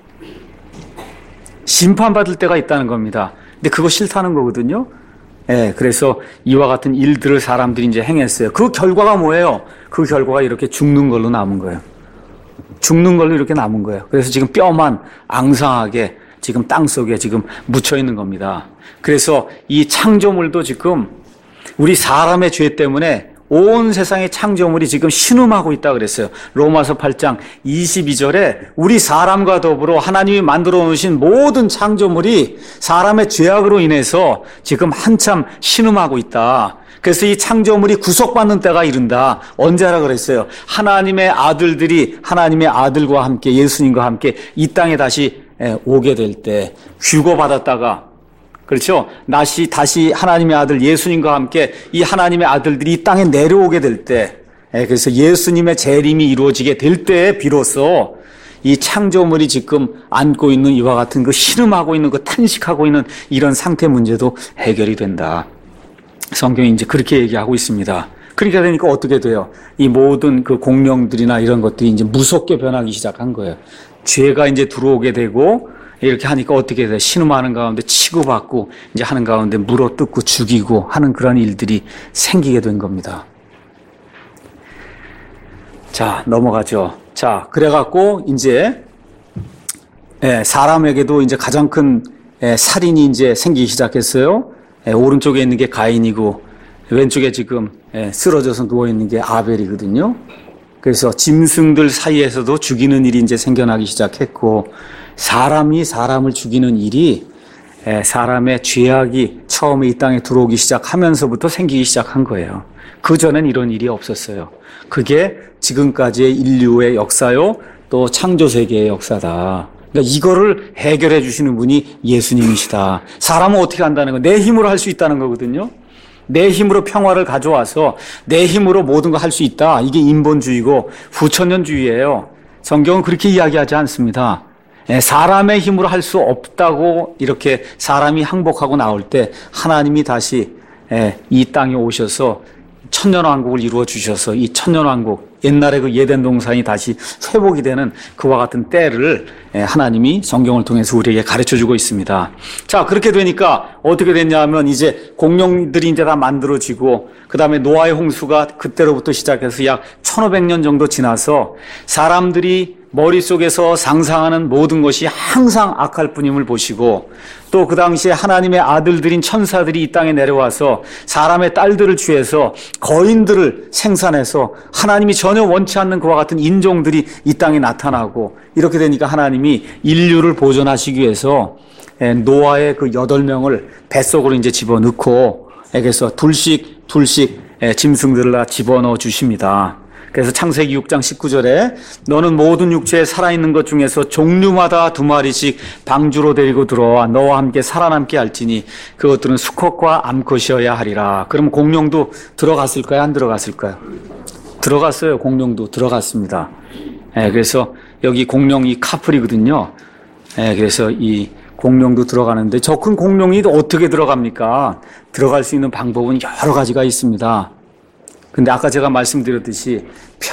심판받을 때가 있다는 겁니다. 근데 그거 싫다는 거거든요. 그래서 이와 같은 일들을 사람들이 이제 행했어요. 그 결과가 뭐예요? 그 결과가 이렇게 죽는 걸로 남은 거예요. 죽는 걸로 이렇게 남은 거예요. 그래서 지금 뼈만 앙상하게 지금 땅 속에 지금 묻혀 있는 겁니다. 그래서 이 창조물도 지금 우리 사람의 죄 때문에 온 세상의 창조물이 지금 신음하고 있다 그랬어요. 로마서 8장 22절에 우리 사람과 더불어 하나님이 만들어 놓으신 모든 창조물이 사람의 죄악으로 인해서 지금 한참 신음하고 있다. 그래서 이 창조물이 구속받는 때가 이른다. 언제라 그랬어요? 하나님의 아들들이 하나님의 아들과 함께 예수님과 함께 이 땅에 다시 오게 될 때 휴거받았다가 그렇죠? 다시 하나님의 아들 예수님과 함께 이 하나님의 아들들이 이 땅에 내려오게 될 때, 그래서 예수님의 재림이 이루어지게 될 때에 비로소 이 창조물이 지금 안고 있는 이와 같은 그 신음하고 있는 그 탄식하고 있는 이런 상태 문제도 해결이 된다. 성경이 이제 그렇게 얘기하고 있습니다. 그렇게 되니까 어떻게 돼요? 이 모든 그 공룡들이나 이런 것들이 이제 무섭게 변하기 시작한 거예요. 죄가 이제 들어오게 되고 이렇게 하니까 어떻게 돼요? 신음하는 가운데 치고받고 이제 하는 가운데 물어뜯고 죽이고 하는 그런 일들이 생기게 된 겁니다. 자, 넘어가죠. 자, 그래갖고 이제 사람에게도 이제 가장 큰 살인이 이제 생기기 시작했어요. 오른쪽에 있는 게 가인이고 왼쪽에 지금 쓰러져서 누워 있는 게 아벨이거든요. 그래서 짐승들 사이에서도 죽이는 일이 이제 생겨나기 시작했고, 사람이 사람을 죽이는 일이 사람의 죄악이 처음에 이 땅에 들어오기 시작하면서부터 생기기 시작한 거예요. 그 전엔 이런 일이 없었어요. 그게 지금까지의 인류의 역사요, 또 창조 세계의 역사다. 그러니까 이거를 해결해 주시는 분이 예수님이시다. 사람은 어떻게 한다는 거? 내 힘으로 할 수 있다는 거거든요. 내 힘으로 평화를 가져와서 내 힘으로 모든 거 할 수 있다. 이게 인본주의고 후천년주의예요. 성경은 그렇게 이야기하지 않습니다. 사람의 힘으로 할 수 없다고 이렇게 사람이 항복하고 나올 때 하나님이 다시 이 땅에 오셔서 천년왕국을 이루어 주셔서 이 천년왕국, 옛날에 그 예덴 동산이 다시 회복이 되는 그와 같은 때를 하나님이 성경을 통해서 우리에게 가르쳐 주고 있습니다. 자, 그렇게 되니까 어떻게 됐냐 하면 이제 공룡들이 이제 다 만들어지고, 그 다음에 노아의 홍수가 그때로부터 시작해서 약 1500년 정도 지나서 사람들이 머릿속에서 상상하는 모든 것이 항상 악할 뿐임을 보시고, 또 그 당시에 하나님의 아들들인 천사들이 이 땅에 내려와서 사람의 딸들을 취해서 거인들을 생산해서 하나님이 전혀 원치 않는 그와 같은 인종들이 이 땅에 나타나고, 이렇게 되니까 하나님이 인류를 보존하시기 위해서 노아의 그 8명을 뱃속으로 이제 집어넣고, 그래서 둘씩 짐승들을 다 집어넣어 주십니다. 그래서 창세기 6장 19절에 너는 모든 육체에 살아있는 것 중에서 종류마다 2마리씩 방주로 데리고 들어와 너와 함께 살아남게 할지니 그것들은 수컷과 암컷이어야 하리라. 그럼 공룡도 들어갔을까요? 안 들어갔을까요? 들어갔어요. 공룡도 들어갔습니다. 그래서 여기 공룡이 카플이거든요. 그래서 이 공룡도 들어가는데, 저 큰 공룡이 어떻게 들어갑니까? 들어갈 수 있는 방법은 여러 가지가 있습니다. 근데 아까 제가 말씀드렸듯이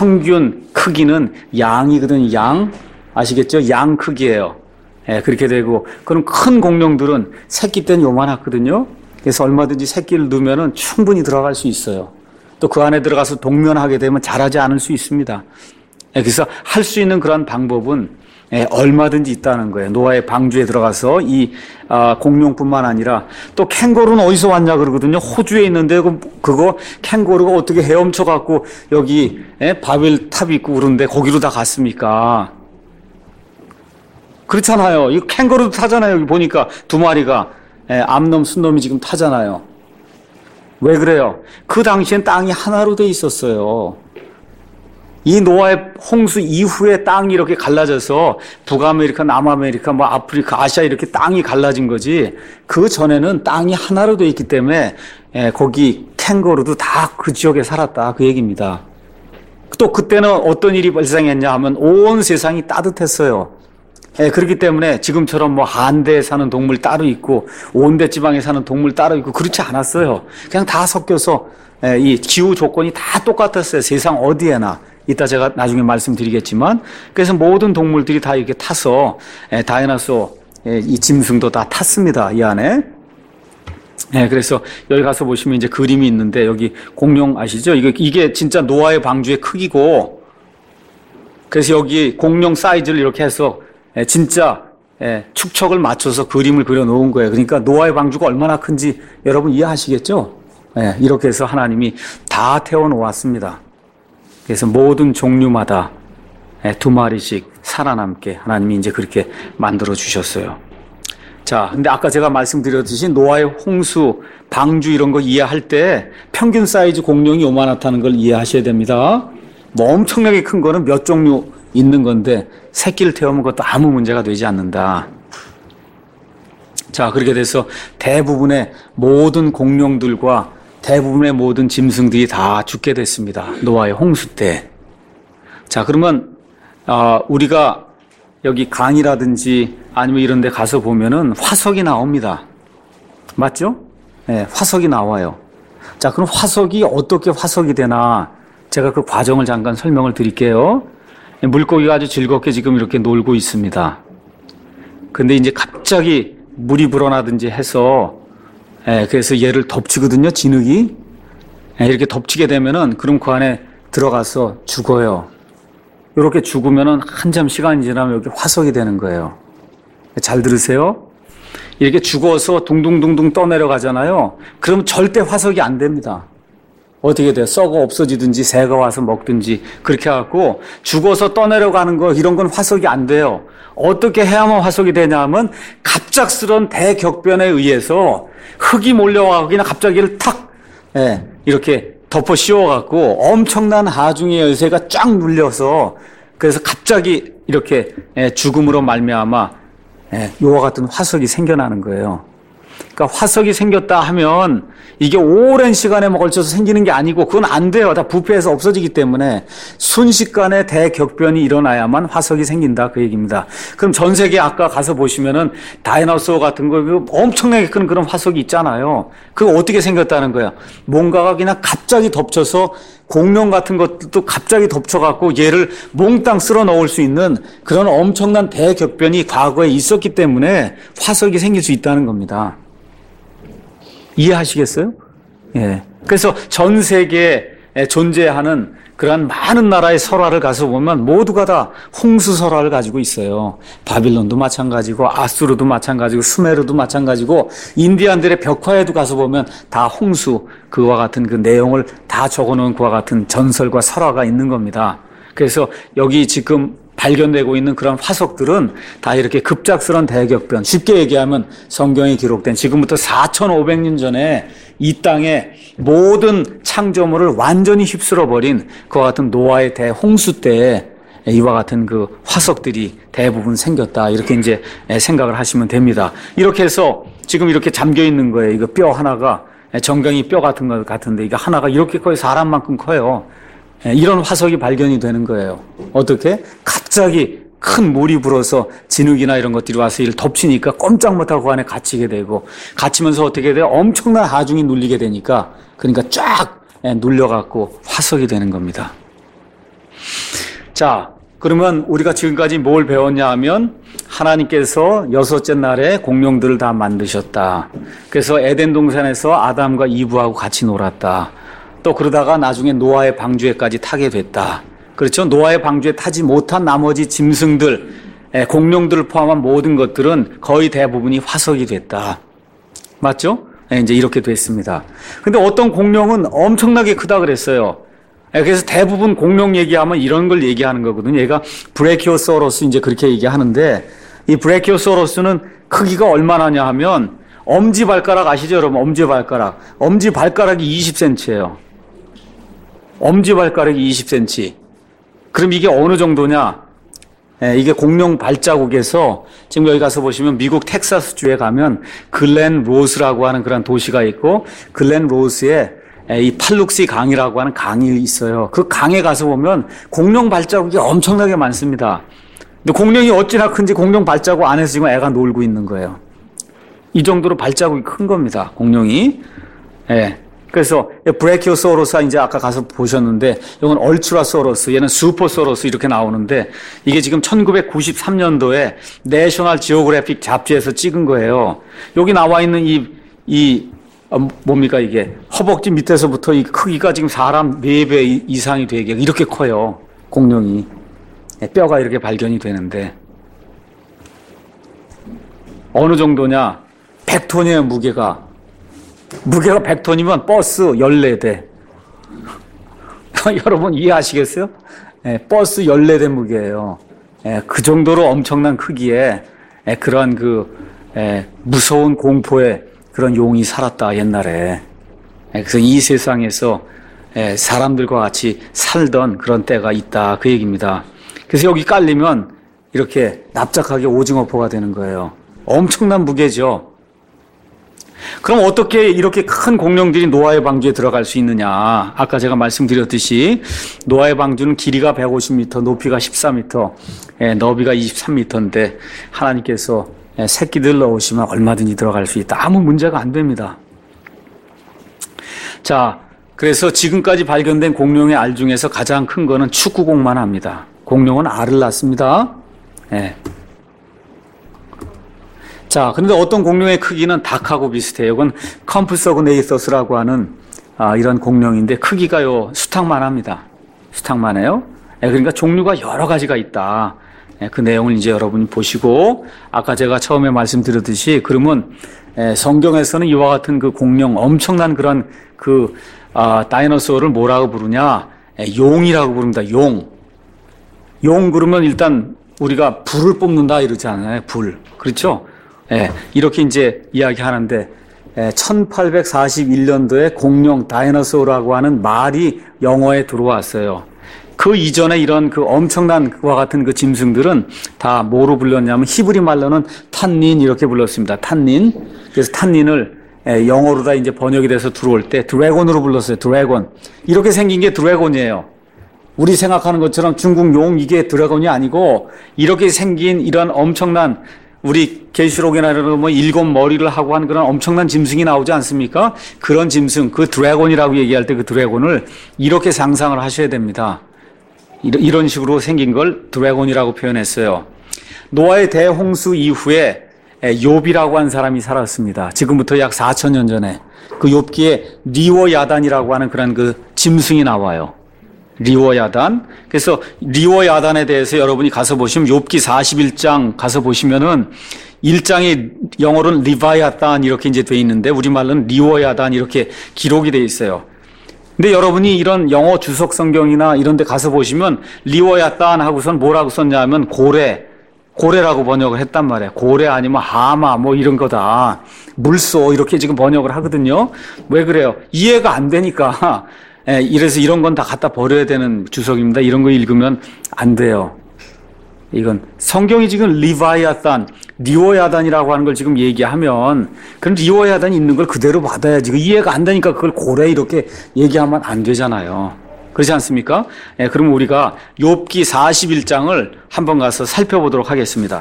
평균 크기는 양이거든요. 양. 아시겠죠? 양 크기예요. 그렇게 되고, 그럼 큰 공룡들은 새끼 때는 요만하거든요. 그래서 얼마든지 새끼를 넣으면 충분히 들어갈 수 있어요. 또 그 안에 들어가서 동면하게 되면 자라지 않을 수 있습니다. 그래서 할 수 있는 그런 방법은 얼마든지 있다는 거예요. 노아의 방주에 들어가서 이 공룡뿐만 아니라, 또 캥거루는 어디서 왔냐 그러거든요. 호주에 있는데 그거 캥거루가 어떻게 헤엄쳐 갖고 여기 바벨탑이 있고 그런데 거기로 다 갔습니까? 그렇잖아요. 이 캥거루도 타잖아요. 여기 보니까 2마리가 암놈 순놈이 지금 타잖아요. 왜 그래요? 그 당시엔 땅이 하나로 돼 있었어요. 이 노아의 홍수 이후에 땅이 이렇게 갈라져서 북아메리카, 남아메리카, 뭐 아프리카, 아시아 이렇게 땅이 갈라진 거지, 그 전에는 땅이 하나로 되어 있기 때문에 거기 캥거루도 다 그 지역에 살았다, 그 얘기입니다. 또 그때는 어떤 일이 발생했냐 하면 온 세상이 따뜻했어요. 그렇기 때문에 지금처럼 뭐 한대에 사는 동물 따로 있고 온대 지방에 사는 동물 따로 있고 그렇지 않았어요. 그냥 다 섞여서 이 기후 조건이 다 똑같았어요. 세상 어디에나. 이따 제가 나중에 말씀드리겠지만, 그래서 모든 동물들이 다 이렇게 타서 다이너소 이 짐승도 다 탔습니다. 이 안에. 그래서 여기 가서 보시면 이제 그림이 있는데, 여기 공룡 아시죠? 이게 진짜 노아의 방주의 크기고, 그래서 여기 공룡 사이즈를 이렇게 해서 진짜 축척을 맞춰서 그림을 그려 놓은 거예요. 그러니까 노아의 방주가 얼마나 큰지 여러분 이해하시겠죠? 이렇게 해서 하나님이 다 태워 놓았습니다. 그래서 모든 종류마다 2마리씩 살아남게 하나님이 이제 그렇게 만들어 주셨어요. 자, 근데 아까 제가 말씀드렸듯이 노아의 홍수, 방주 이런 거 이해할 때 평균 사이즈 공룡이 요만하다는 걸 이해하셔야 됩니다. 뭐 엄청나게 큰 거는 몇 종류 있는 건데 새끼를 태우면 그것도 아무 문제가 되지 않는다. 자, 그렇게 돼서 대부분의 모든 공룡들과 대부분의 모든 짐승들이 다 죽게 됐습니다. 노아의 홍수 때. 자, 그러면 우리가 여기 강이라든지 아니면 이런 데 가서 보면은 화석이 나옵니다. 맞죠? 네, 화석이 나와요. 자, 그럼 화석이 어떻게 화석이 되나 제가 그 과정을 잠깐 설명을 드릴게요. 물고기가 아주 즐겁게 지금 이렇게 놀고 있습니다. 근데 이제 갑자기 물이 불어나든지 해서 그래서 얘를 덮치거든요, 진흙이. 이렇게 덮치게 되면은 그럼 그 안에 들어가서 죽어요. 이렇게 죽으면은 한참 시간이 지나면 여기 화석이 되는 거예요. 잘 들으세요. 이렇게 죽어서 둥둥둥둥 떠내려가잖아요. 그럼 절대 화석이 안 됩니다. 어떻게 돼요? 썩어 없어지든지 새가 와서 먹든지 그렇게 해갖고 죽어서 떠내려가는 거 이런 건 화석이 안 돼요. 어떻게 해야만 화석이 되냐 하면 갑작스런 대격변에 의해서 흙이 몰려와서 그냥 갑자기 이를 탁 이렇게 덮어 씌워갖고 엄청난 하중의 열쇠가 쫙 눌려서 그래서 갑자기 이렇게 죽음으로 말미암아 이와 같은 화석이 생겨나는 거예요. 그러니까 화석이 생겼다 하면 이게 오랜 시간에 걸쳐서 생기는 게 아니고 그건 안 돼요. 다 부패해서 없어지기 때문에 순식간에 대격변이 일어나야만 화석이 생긴다 그 얘기입니다. 그럼 전 세계 아까 가서 보시면은 다이너소어 같은 거 엄청나게 큰 그런 화석이 있잖아요. 그거 어떻게 생겼다는 거야? 뭔가가 그냥 갑자기 덮쳐서 공룡 같은 것도 갑자기 덮쳐갖고 얘를 몽땅 쓸어 넣을 수 있는 그런 엄청난 대격변이 과거에 있었기 때문에 화석이 생길 수 있다는 겁니다. 이해하시겠어요? 예. 그래서 전 세계에 존재하는 그러한 많은 나라의 설화를 가서 보면 모두가 다 홍수 설화를 가지고 있어요. 바빌론도 마찬가지고 아수르도 마찬가지고 수메르도 마찬가지고 인디안들의 벽화에도 가서 보면 다 홍수 그와 같은 그 내용을 다 적어놓은 그와 같은 전설과 설화가 있는 겁니다. 그래서 여기 지금 발견되고 있는 그런 화석들은 다 이렇게 급작스러운 대격변, 쉽게 얘기하면 성경에 기록된 지금부터 4,500년 전에 이 땅의 모든 창조물을 완전히 휩쓸어버린 그와 같은 노아의 대홍수 때에 이와 같은 그 화석들이 대부분 생겼다. 이렇게 이제 생각을 하시면 됩니다. 이렇게 해서 지금 이렇게 잠겨 있는 거예요. 이거 뼈 하나가 정강이 뼈 같은 것 같은데 이게 하나가 이렇게 커요. 사람만큼 커요. 이런 화석이 발견이 되는 거예요. 어떻게? 갑자기 큰 물이 불어서 진흙이나 이런 것들이 와서 이를 덮치니까 꼼짝 못하고 그 안에 갇히게 되고 갇히면서 어떻게 돼요? 엄청난 하중이 눌리게 되니까 그러니까 쫙 눌려갖고 화석이 되는 겁니다. 자, 그러면 우리가 지금까지 뭘 배웠냐 하면 하나님께서 여섯째 날에 공룡들을 다 만드셨다. 그래서 에덴 동산에서 아담과 이브하고 같이 놀았다. 또 그러다가 나중에 노아의 방주에까지 타게 됐다. 그렇죠? 노아의 방주에 타지 못한 나머지 짐승들, 공룡들을 포함한 모든 것들은 거의 대부분이 화석이 됐다. 맞죠? 이제 이렇게 됐습니다. 근데 어떤 공룡은 엄청나게 크다 그랬어요. 그래서 대부분 공룡 얘기하면 이런 걸 얘기하는 거거든요. 얘가 브레키오사우루스 이제 그렇게 얘기하는데 이 브레키오사우루스는 크기가 얼마나냐 하면 엄지발가락 아시죠, 여러분? 엄지발가락. 엄지발가락이 20cm예요. 엄지발가락이 20cm. 그럼 이게 어느 정도냐? 이게 공룡 발자국에서 지금 여기 가서 보시면 미국 텍사스주에 가면 글렌 로스라고 하는 그런 도시가 있고 글렌 로스에 이 팔룩시 강이라고 하는 강이 있어요. 그 강에 가서 보면 공룡 발자국이 엄청나게 많습니다. 근데 공룡이 어찌나 큰지 공룡 발자국 안에서 지금 애가 놀고 있는 거예요. 이 정도로 발자국이 큰 겁니다. 공룡이. 그래서 브레키오사우루스 이제 아까 가서 보셨는데 이건 얼트라사우루스, 얘는 슈퍼사우루스 이렇게 나오는데 이게 지금 1993년도에 내셔널 지오그래픽 잡지에서 찍은 거예요. 여기 나와 있는 뭡니까 이게 허벅지 밑에서부터 이 크기가 지금 사람 4배 이상이 되게 이렇게 커요. 공룡이. 뼈가 이렇게 발견이 되는데 어느 정도냐? 100톤이에요, 무게가 100톤이면 버스 14대. 여러분 이해하시겠어요? 버스 14대 무게예요. 그 정도로 엄청난 크기에 그런 무서운 공포의 그런 용이 살았다, 옛날에. 그래서 이 세상에서 사람들과 같이 살던 그런 때가 있다, 그 얘기입니다. 그래서 여기 깔리면 이렇게 납작하게 오징어포가 되는 거예요. 엄청난 무게죠. 그럼 어떻게 이렇게 큰 공룡들이 노아의 방주에 들어갈 수 있느냐? 아까 제가 말씀드렸듯이 노아의 방주는 길이가 150m, 높이가 14m, 너비가 23m인데 하나님께서 새끼들 넣으시면 얼마든지 들어갈 수 있다. 아무 문제가 안 됩니다. 자, 그래서 지금까지 발견된 공룡의 알 중에서 가장 큰 거는 축구공만 합니다. 공룡은 알을 낳습니다. 자, 그런데 어떤 공룡의 크기는 닭하고 비슷해요. 이건 컴프서그네이서스라고 하는 이런 공룡인데 크기가요 수탉만 합니다. 수탉만 해요. 그러니까 종류가 여러 가지가 있다. 그 내용을 이제 여러분이 보시고 아까 제가 처음에 말씀드렸듯이 그러면 성경에서는 이와 같은 그 공룡 엄청난 그런 그 다이너소어를 뭐라고 부르냐? 용이라고 부릅니다. 용 그러면 일단 우리가 불을 뽑는다 이러잖아요. 불. 그렇죠? 이렇게 이제 이야기하는데 1841년도에 공룡 다이너소어라고 하는 말이 영어에 들어왔어요. 그 이전에 이런 그 엄청난 그와 같은 그 짐승들은 다 뭐로 불렀냐면 히브리 말로는 탄닌 이렇게 불렀습니다. 탄닌. 그래서 탄닌을 영어로 다 이제 번역이 돼서 들어올 때 드래곤으로 불렀어요. 드래곤. 이렇게 생긴 게 드래곤이에요. 우리 생각하는 것처럼 중국 용 이게 드래곤이 아니고 이렇게 생긴 이런 엄청난 우리 계시록이나 이런 뭐 7머리를 하고 한 그런 엄청난 짐승이 나오지 않습니까? 그런 짐승, 그 드래곤이라고 얘기할 때 그 드래곤을 이렇게 상상을 하셔야 됩니다. 이런 식으로 생긴 걸 드래곤이라고 표현했어요. 노아의 대홍수 이후에 욥이라고 한 사람이 살았습니다. 지금부터 약 4,000년 전에 그 욥기에 리워야단이라고 하는 그런 그 짐승이 나와요. 리워야단. 그래서 리워야단에 대해서 여러분이 가서 보시면 욥기 41장 가서 보시면은 1장에 영어로는 리바야단 이렇게 이제 돼 있는데 우리말로는 리워야단 이렇게 기록이 돼 있어요. 근데 여러분이 이런 영어 주석 성경이나 이런 데 가서 보시면 리워야단 하고선 뭐라고 썼냐면 고래라고 번역을 했단 말이에요. 고래 아니면 하마 뭐 이런 거다. 물소 이렇게 지금 번역을 하거든요. 왜 그래요? 이해가 안 되니까. 이래서 이런 건 다 갖다 버려야 되는 주석입니다. 이런 거 읽으면 안 돼요. 이건 성경이 지금 리바야단, 리워야단이라고 하는 걸 지금 얘기하면 그럼 리워야단이 있는 걸 그대로 받아야지. 이해가 안 되니까 그걸 고래 이렇게 얘기하면 안 되잖아요. 그렇지 않습니까? 그럼 우리가 욥기 41장을 한번 가서 살펴보도록 하겠습니다.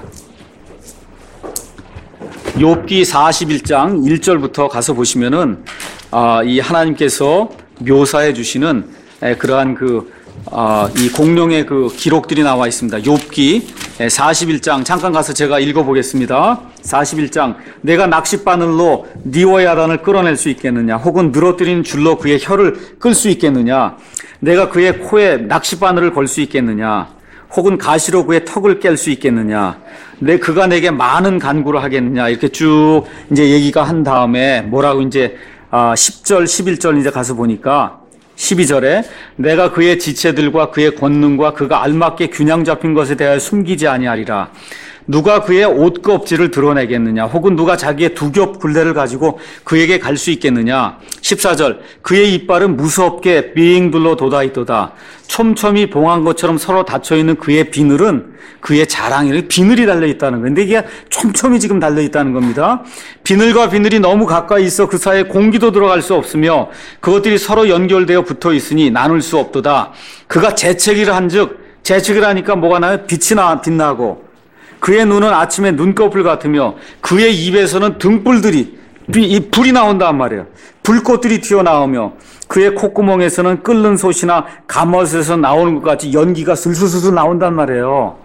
욥기 41장 1절부터 가서 보시면은 이 하나님께서 묘사해 주시는 그러한 이 공룡의 그 기록들이 나와 있습니다. 욥기 41장 잠깐 가서 제가 읽어보겠습니다. 41장 내가 낚싯바늘로 리워야단을 끌어낼 수 있겠느냐 혹은 늘어뜨린 줄로 그의 혀를 끌 수 있겠느냐 내가 그의 코에 낚싯바늘을 걸 수 있겠느냐 혹은 가시로 그의 턱을 깰 수 있겠느냐 그가 내게 많은 간구를 하겠느냐 이렇게 쭉 이제 얘기가 한 다음에 뭐라고 이제 10절 11절 이제 가서 보니까 12절에 내가 그의 지체들과 그의 권능과 그가 알맞게 균형 잡힌 것에 대하여 숨기지 아니하리라. 누가 그의 옷껍질을 드러내겠느냐 혹은 누가 자기의 두 겹 굴레를 가지고 그에게 갈 수 있겠느냐. 14절 그의 이빨은 무섭게 빙 둘러 돋아있도다. 촘촘히 봉한 것처럼 서로 닫혀있는 그의 비늘은 그의 자랑이래. 비늘이 달려있다는 거예요. 근데 이게 촘촘히 지금 달려있다는 겁니다. 비늘과 비늘이 너무 가까이 있어 그 사이에 공기도 들어갈 수 없으며 그것들이 서로 연결되어 붙어있으니 나눌 수 없도다. 그가 재채기를 한즉 재채기를 하니까 뭐가 나요? 빛나고 그의 눈은 아침에 눈꺼풀 같으며 그의 입에서는 등불들이 불이 나온단 말이에요. 불꽃들이 튀어나오며 그의 콧구멍에서는 끓는 솥이나 가마솥에서 나오는 것 같이 연기가 술술술 나온단 말이에요.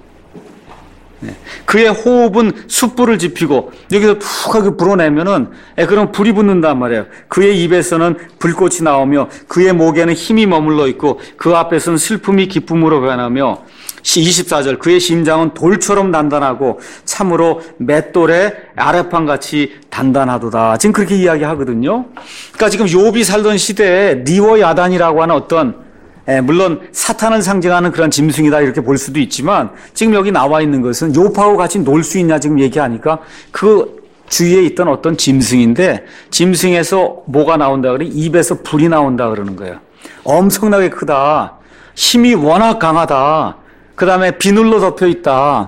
그의 호흡은 숯불을 지피고 여기서 푹 하게 불어내면은 그럼 불이 붙는단 말이에요. 그의 입에서는 불꽃이 나오며 그의 목에는 힘이 머물러 있고 그 앞에서는 슬픔이 기쁨으로 변하며 24절 그의 심장은 돌처럼 단단하고 참으로 맷돌의 아랫판같이 단단하도다. 지금 그렇게 이야기하거든요. 그러니까 지금 욥이 살던 시대에 리워야단이라고 하는 어떤 물론 사탄을 상징하는 그런 짐승이다 이렇게 볼 수도 있지만 지금 여기 나와 있는 것은 욥하고 같이 놀 수 있냐 지금 얘기하니까 그 주위에 있던 어떤 짐승인데 짐승에서 뭐가 나온다 그래? 입에서 불이 나온다 그러는 거예요. 엄청나게 크다. 힘이 워낙 강하다. 그 다음에 비늘로 덮여 있다.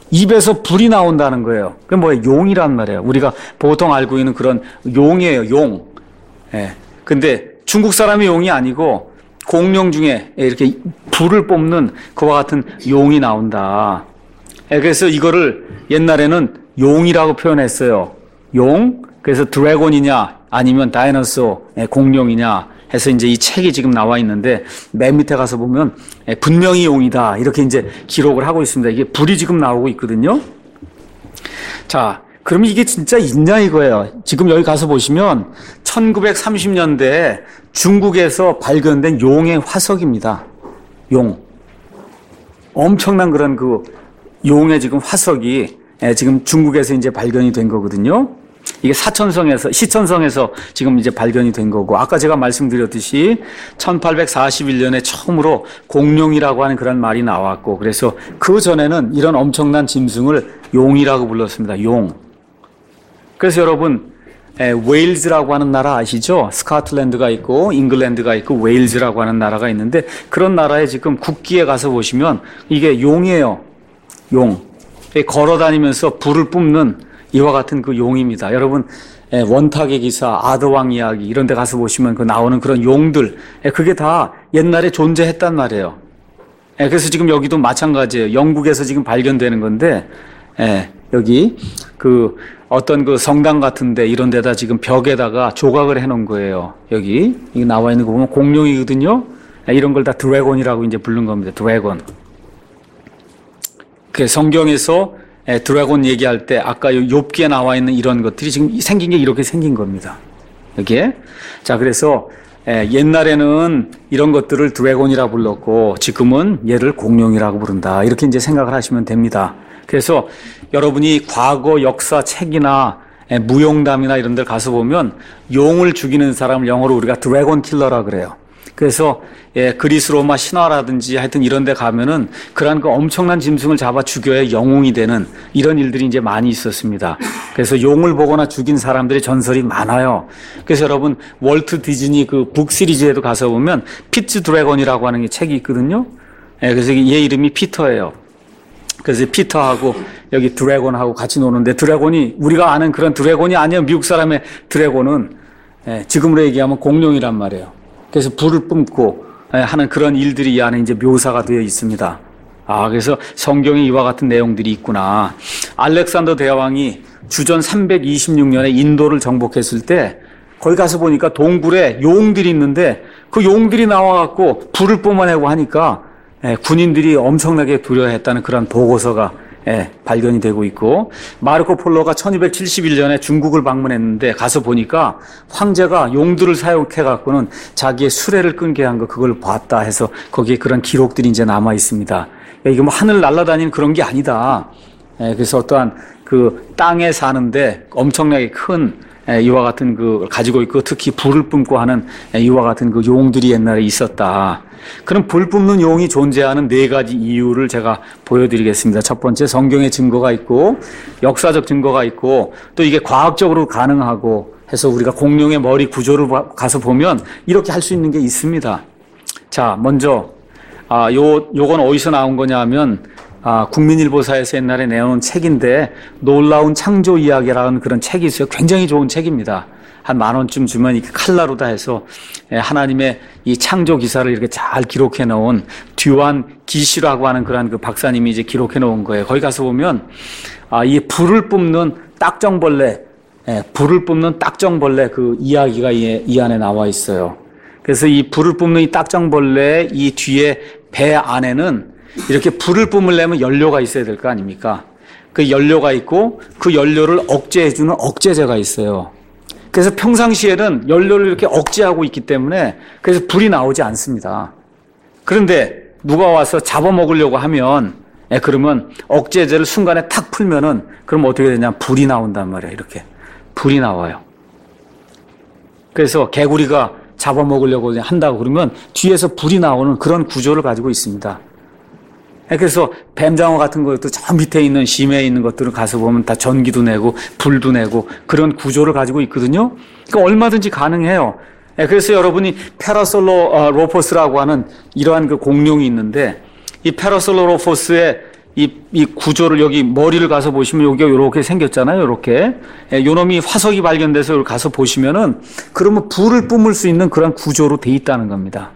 입에서 불이 나온다는 거예요. 그게 뭐예요? 용이란 말이에요. 우리가 보통 알고 있는 그런 용이에요. 용. 예. 근데 중국 사람의 용이 아니고 공룡 중에 이렇게 불을 뿜는 그와 같은 용이 나온다. 예. 그래서 이거를 옛날에는 용이라고 표현했어요. 용. 그래서 드래곤이냐 아니면 다이너소 공룡이냐 해서 이제 이 책이 지금 나와 있는데 맨 밑에 가서 보면 분명히 용이다 이렇게 이제 기록을 하고 있습니다. 이게 불이 지금 나오고 있거든요. 자, 그러면 이게 진짜 있냐 이거예요. 지금 여기 가서 보시면 1930년대에 중국에서 발견된 용의 화석입니다. 용. 엄청난 그런 그 용의 지금 화석이 지금 중국에서 이제 발견이 된 거거든요. 이게 시천성에서 지금 이제 발견이 된 거고, 아까 제가 말씀드렸듯이 1841년에 처음으로 공룡이라고 하는 그런 말이 나왔고, 그래서 그 전에는 이런 엄청난 짐승을 용이라고 불렀습니다. 용. 그래서 여러분, 웨일즈라고 하는 나라 아시죠? 스코틀랜드가 있고, 잉글랜드가 있고, 웨일즈라고 하는 나라가 있는데, 그런 나라에 지금 국기에 가서 보시면 이게 용이에요. 용. 걸어 다니면서 불을 뿜는 이와 같은 그 용입니다. 여러분, 원탁의 기사, 아더왕 이야기 이런 데 가서 보시면 그 나오는 그런 용들, 그게 다 옛날에 존재했단 말이에요. 그래서 지금 여기도 마찬가지예요. 영국에서 지금 발견되는 건데, 여기 그 어떤 그 성당 같은데 이런 데다 지금 벽에다가 조각을 해놓은 거예요. 여기 나와 있는 거 보면 공룡이거든요. 이런 걸 다 드래곤이라고 이제 부른 겁니다. 드래곤. 그 성경에서 드래곤 얘기할 때 아까 욥기에 나와 있는 이런 것들이 지금 생긴 게 이렇게 생긴 겁니다. 여기에. 자, 그래서 옛날에는 이런 것들을 드래곤이라 불렀고 지금은 얘를 공룡이라고 부른다. 이렇게 이제 생각을 하시면 됩니다. 그래서 여러분이 과거 역사 책이나 무용담이나 이런 데 가서 보면 용을 죽이는 사람을 영어로 우리가 드래곤 킬러라 그래요. 그래서 그리스 로마 신화라든지 하여튼 이런 데 가면은 그러한 그 엄청난 짐승을 잡아 죽여야 영웅이 되는 이런 일들이 이제 많이 있었습니다. 그래서 용을 보거나 죽인 사람들의 전설이 많아요. 그래서 여러분 월트 디즈니 그 북 시리즈에도 가서 보면 피츠 드래곤이라고 하는 게 책이 있거든요. 그래서 얘 이름이 피터예요. 그래서 피터하고 여기 드래곤하고 같이 노는데 드래곤이 우리가 아는 그런 드래곤이 아니에요. 미국 사람의 드래곤은 지금으로 얘기하면 공룡이란 말이에요. 그래서 불을 뿜고 하는 그런 일들이 이 안에 이제 묘사가 되어 있습니다. 아, 그래서 성경에 이와 같은 내용들이 있구나. 알렉산더 대왕이 주전 326년에 인도를 정복했을 때 거기 가서 보니까 동굴에 용들이 있는데 그 용들이 나와갖고 불을 뿜어내고 하니까 군인들이 엄청나게 두려워했다는 그런 보고서가 발견이 되고 있고, 마르코 폴로가 1271년에 중국을 방문했는데 가서 보니까 황제가 용들을 사용해갖고는 자기의 수레를 끊게 한 거 그걸 봤다 해서 거기에 그런 기록들이 이제 남아 있습니다. 이게 뭐 하늘 날아다니는 그런 게 아니다. 그래서 어떠한 그 땅에 사는데 엄청나게 큰 이와 같은 그 가지고 있고 특히 불을 뿜고 하는 이와 같은 그 용들이 옛날에 있었다. 그럼 불 뿜는 용이 존재하는 네 가지 이유를 제가 보여드리겠습니다. 첫 번째, 성경의 증거가 있고 역사적 증거가 있고 또 이게 과학적으로 가능하고 해서 우리가 공룡의 머리 구조를 가서 보면 이렇게 할 수 있는 게 있습니다. 자, 먼저 요건 어디서 나온 거냐 하면 국민일보사에서 옛날에 내놓은 책인데 놀라운 창조 이야기라는 그런 책이 있어요. 굉장히 좋은 책입니다. 한 10,000원쯤 주면 이렇게 칼라로 다 해서 하나님의 이 창조 기사를 이렇게 잘 기록해 놓은 듀안 기시라고 하는 그런 그 박사님이 이제 기록해 놓은 거예요. 거기 가서 보면 이 불을 뿜는 딱정벌레 그 이야기가 이 안에 나와 있어요. 그래서 이 불을 뿜는 이 딱정벌레 이 뒤에 배 안에는 이렇게 불을 뿜으려면 연료가 있어야 될 거 아닙니까? 그 연료가 있고 그 연료를 억제해주는 억제제가 있어요. 그래서 평상시에는 연료를 이렇게 억제하고 있기 때문에 그래서 불이 나오지 않습니다. 그런데 누가 와서 잡아먹으려고 하면 그러면 억제제를 순간에 탁 풀면은 그럼 어떻게 되냐? 불이 나온단 말이에요. 이렇게 불이 나와요. 그래서 개구리가 잡아먹으려고 한다고 그러면 뒤에서 불이 나오는 그런 구조를 가지고 있습니다. 그래서 뱀장어 같은 것도 저 밑에 있는 심해에 있는 것들을 가서 보면 다 전기도 내고 불도 내고 그런 구조를 가지고 있거든요. 그러니까 얼마든지 가능해요. 그래서 여러분이 페라솔로로포스라고 하는 이러한 그 공룡이 있는데 이 페라솔로로포스의 이 구조를 여기 머리를 가서 보시면 여기가 이렇게 생겼잖아요. 이렇게. 요 놈이 화석이 발견돼서 여기 가서 보시면은 그러면 불을 뿜을 수 있는 그런 구조로 돼 있다는 겁니다.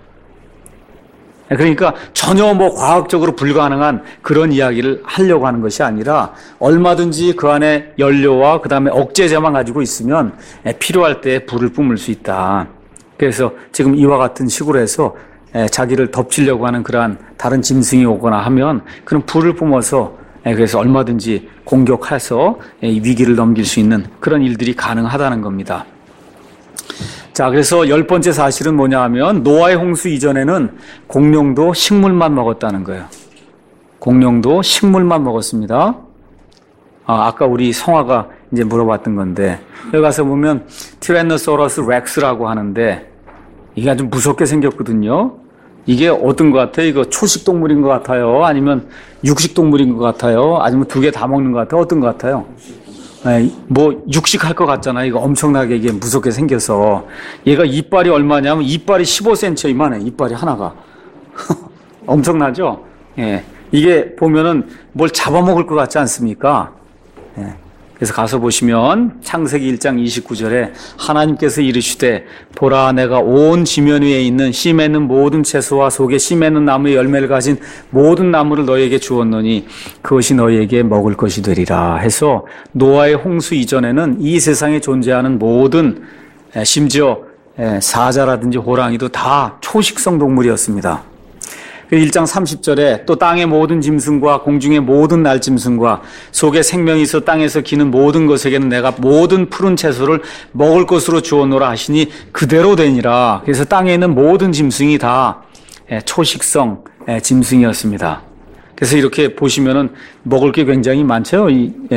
그러니까 전혀 뭐 과학적으로 불가능한 그런 이야기를 하려고 하는 것이 아니라 얼마든지 그 안에 연료와 그 다음에 억제제만 가지고 있으면 필요할 때 불을 뿜을 수 있다. 그래서 지금 이와 같은 식으로 해서 자기를 덮치려고 하는 그러한 다른 짐승이 오거나 하면 그런 불을 뿜어서 그래서 얼마든지 공격해서 위기를 넘길 수 있는 그런 일들이 가능하다는 겁니다. 자, 그래서 10번째 사실은 뭐냐 하면 노아의 홍수 이전에는 공룡도 식물만 먹었다는 거예요. 공룡도 식물만 먹었습니다. 아까 우리 성화가 이제 물어봤던 건데 여기 가서 보면 티라노사우루스 렉스라고 하는데 이게 아주 무섭게 생겼거든요. 이게 어떤 것 같아요? 이거 초식 동물인 것 같아요? 아니면 육식 동물인 것 같아요? 아니면 두 개 다 먹는 것 같아요? 어떤 것 같아요? 뭐 육식할 것 같잖아요. 이거 엄청나게 이게 무섭게 생겨서 얘가 이빨이 얼마냐면 이빨이 15cm 이만해. 이빨이 하나가 엄청나죠. 예, 이게 보면은 뭘 잡아먹을 것 같지 않습니까? 예. 그래서 가서 보시면 창세기 1장 29절에 하나님께서 이르시되 보라 내가 온 지면 위에 있는 씨 맺는 모든 채소와 속에 씨 맺는 나무의 열매를 가진 모든 나무를 너희에게 주었노니 그것이 너희에게 먹을 것이 되리라 해서 노아의 홍수 이전에는 이 세상에 존재하는 모든 심지어 사자라든지 호랑이도 다 초식성 동물이었습니다. 1장 30절에 또 땅의 모든 짐승과 공중의 모든 날짐승과 속에 생명이 있어 땅에서 기는 모든 것에게는 내가 모든 푸른 채소를 먹을 것으로 주었노라 하시니 그대로 되니라. 그래서 땅에 있는 모든 짐승이 다 초식성 짐승이었습니다. 그래서 이렇게 보시면은 먹을 게 굉장히 많죠.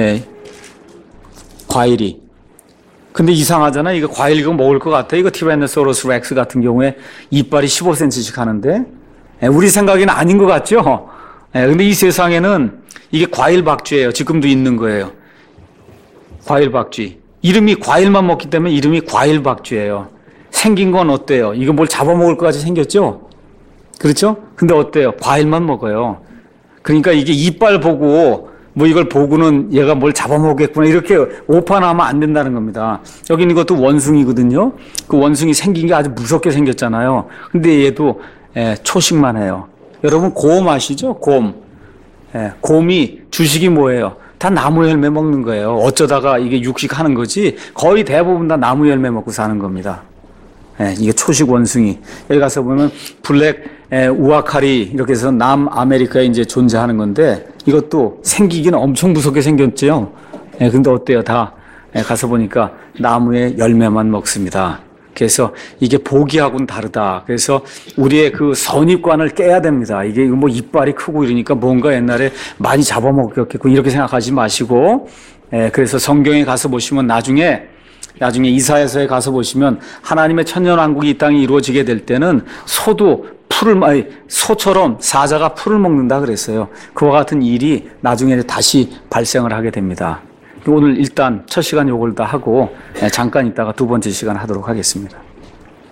과일이. 근데 이상하잖아. 이거 과일 이거 먹을 것 같아. 이거 티라노사우루스 렉스 같은 경우에 이빨이 15cm씩 하는데 우리 생각에는 아닌 것 같죠? 근데 이 세상에는 이게 과일 박쥐예요. 지금도 있는 거예요. 과일 박쥐. 이름이 과일만 먹기 때문에 이름이 과일 박쥐예요. 생긴 건 어때요? 이거 뭘 잡아먹을 것 같이 생겼죠? 그렇죠? 근데 어때요? 과일만 먹어요. 그러니까 이게 이빨 보고 뭐 이걸 보고는 얘가 뭘 잡아먹겠구나 이렇게 오판하면 안 된다는 겁니다. 여기 있는 것도 원숭이거든요. 그 원숭이 생긴 게 아주 무섭게 생겼잖아요. 근데 얘도 초식만 해요. 여러분 곰 아시죠? 곰. 곰이 주식이 뭐예요? 다 나무 열매 먹는 거예요. 어쩌다가 이게 육식하는 거지 거의 대부분 다 나무 열매 먹고 사는 겁니다. 이게 초식 원숭이. 여기 가서 보면 블랙 우아카리 이렇게 해서 남아메리카에 이제 존재하는 건데 이것도 생기기는 엄청 무섭게 생겼죠. 근데 어때요? 다 가서 보니까 나무의 열매만 먹습니다. 그래서 이게 보기하고는 다르다. 그래서 우리의 그 선입관을 깨야 됩니다. 이게 뭐 이빨이 크고 이러니까 뭔가 옛날에 많이 잡아먹었겠고 이렇게 생각하지 마시고, 그래서 성경에 가서 보시면 나중에 이사야서에 가서 보시면 하나님의 천년왕국이 이 땅에 이루어지게 될 때는 소처럼 사자가 풀을 먹는다 그랬어요. 그와 같은 일이 나중에 다시 발생을 하게 됩니다. 오늘 일단 첫 시간 요걸 다 하고 잠깐 있다가 두 번째 시간 하도록 하겠습니다.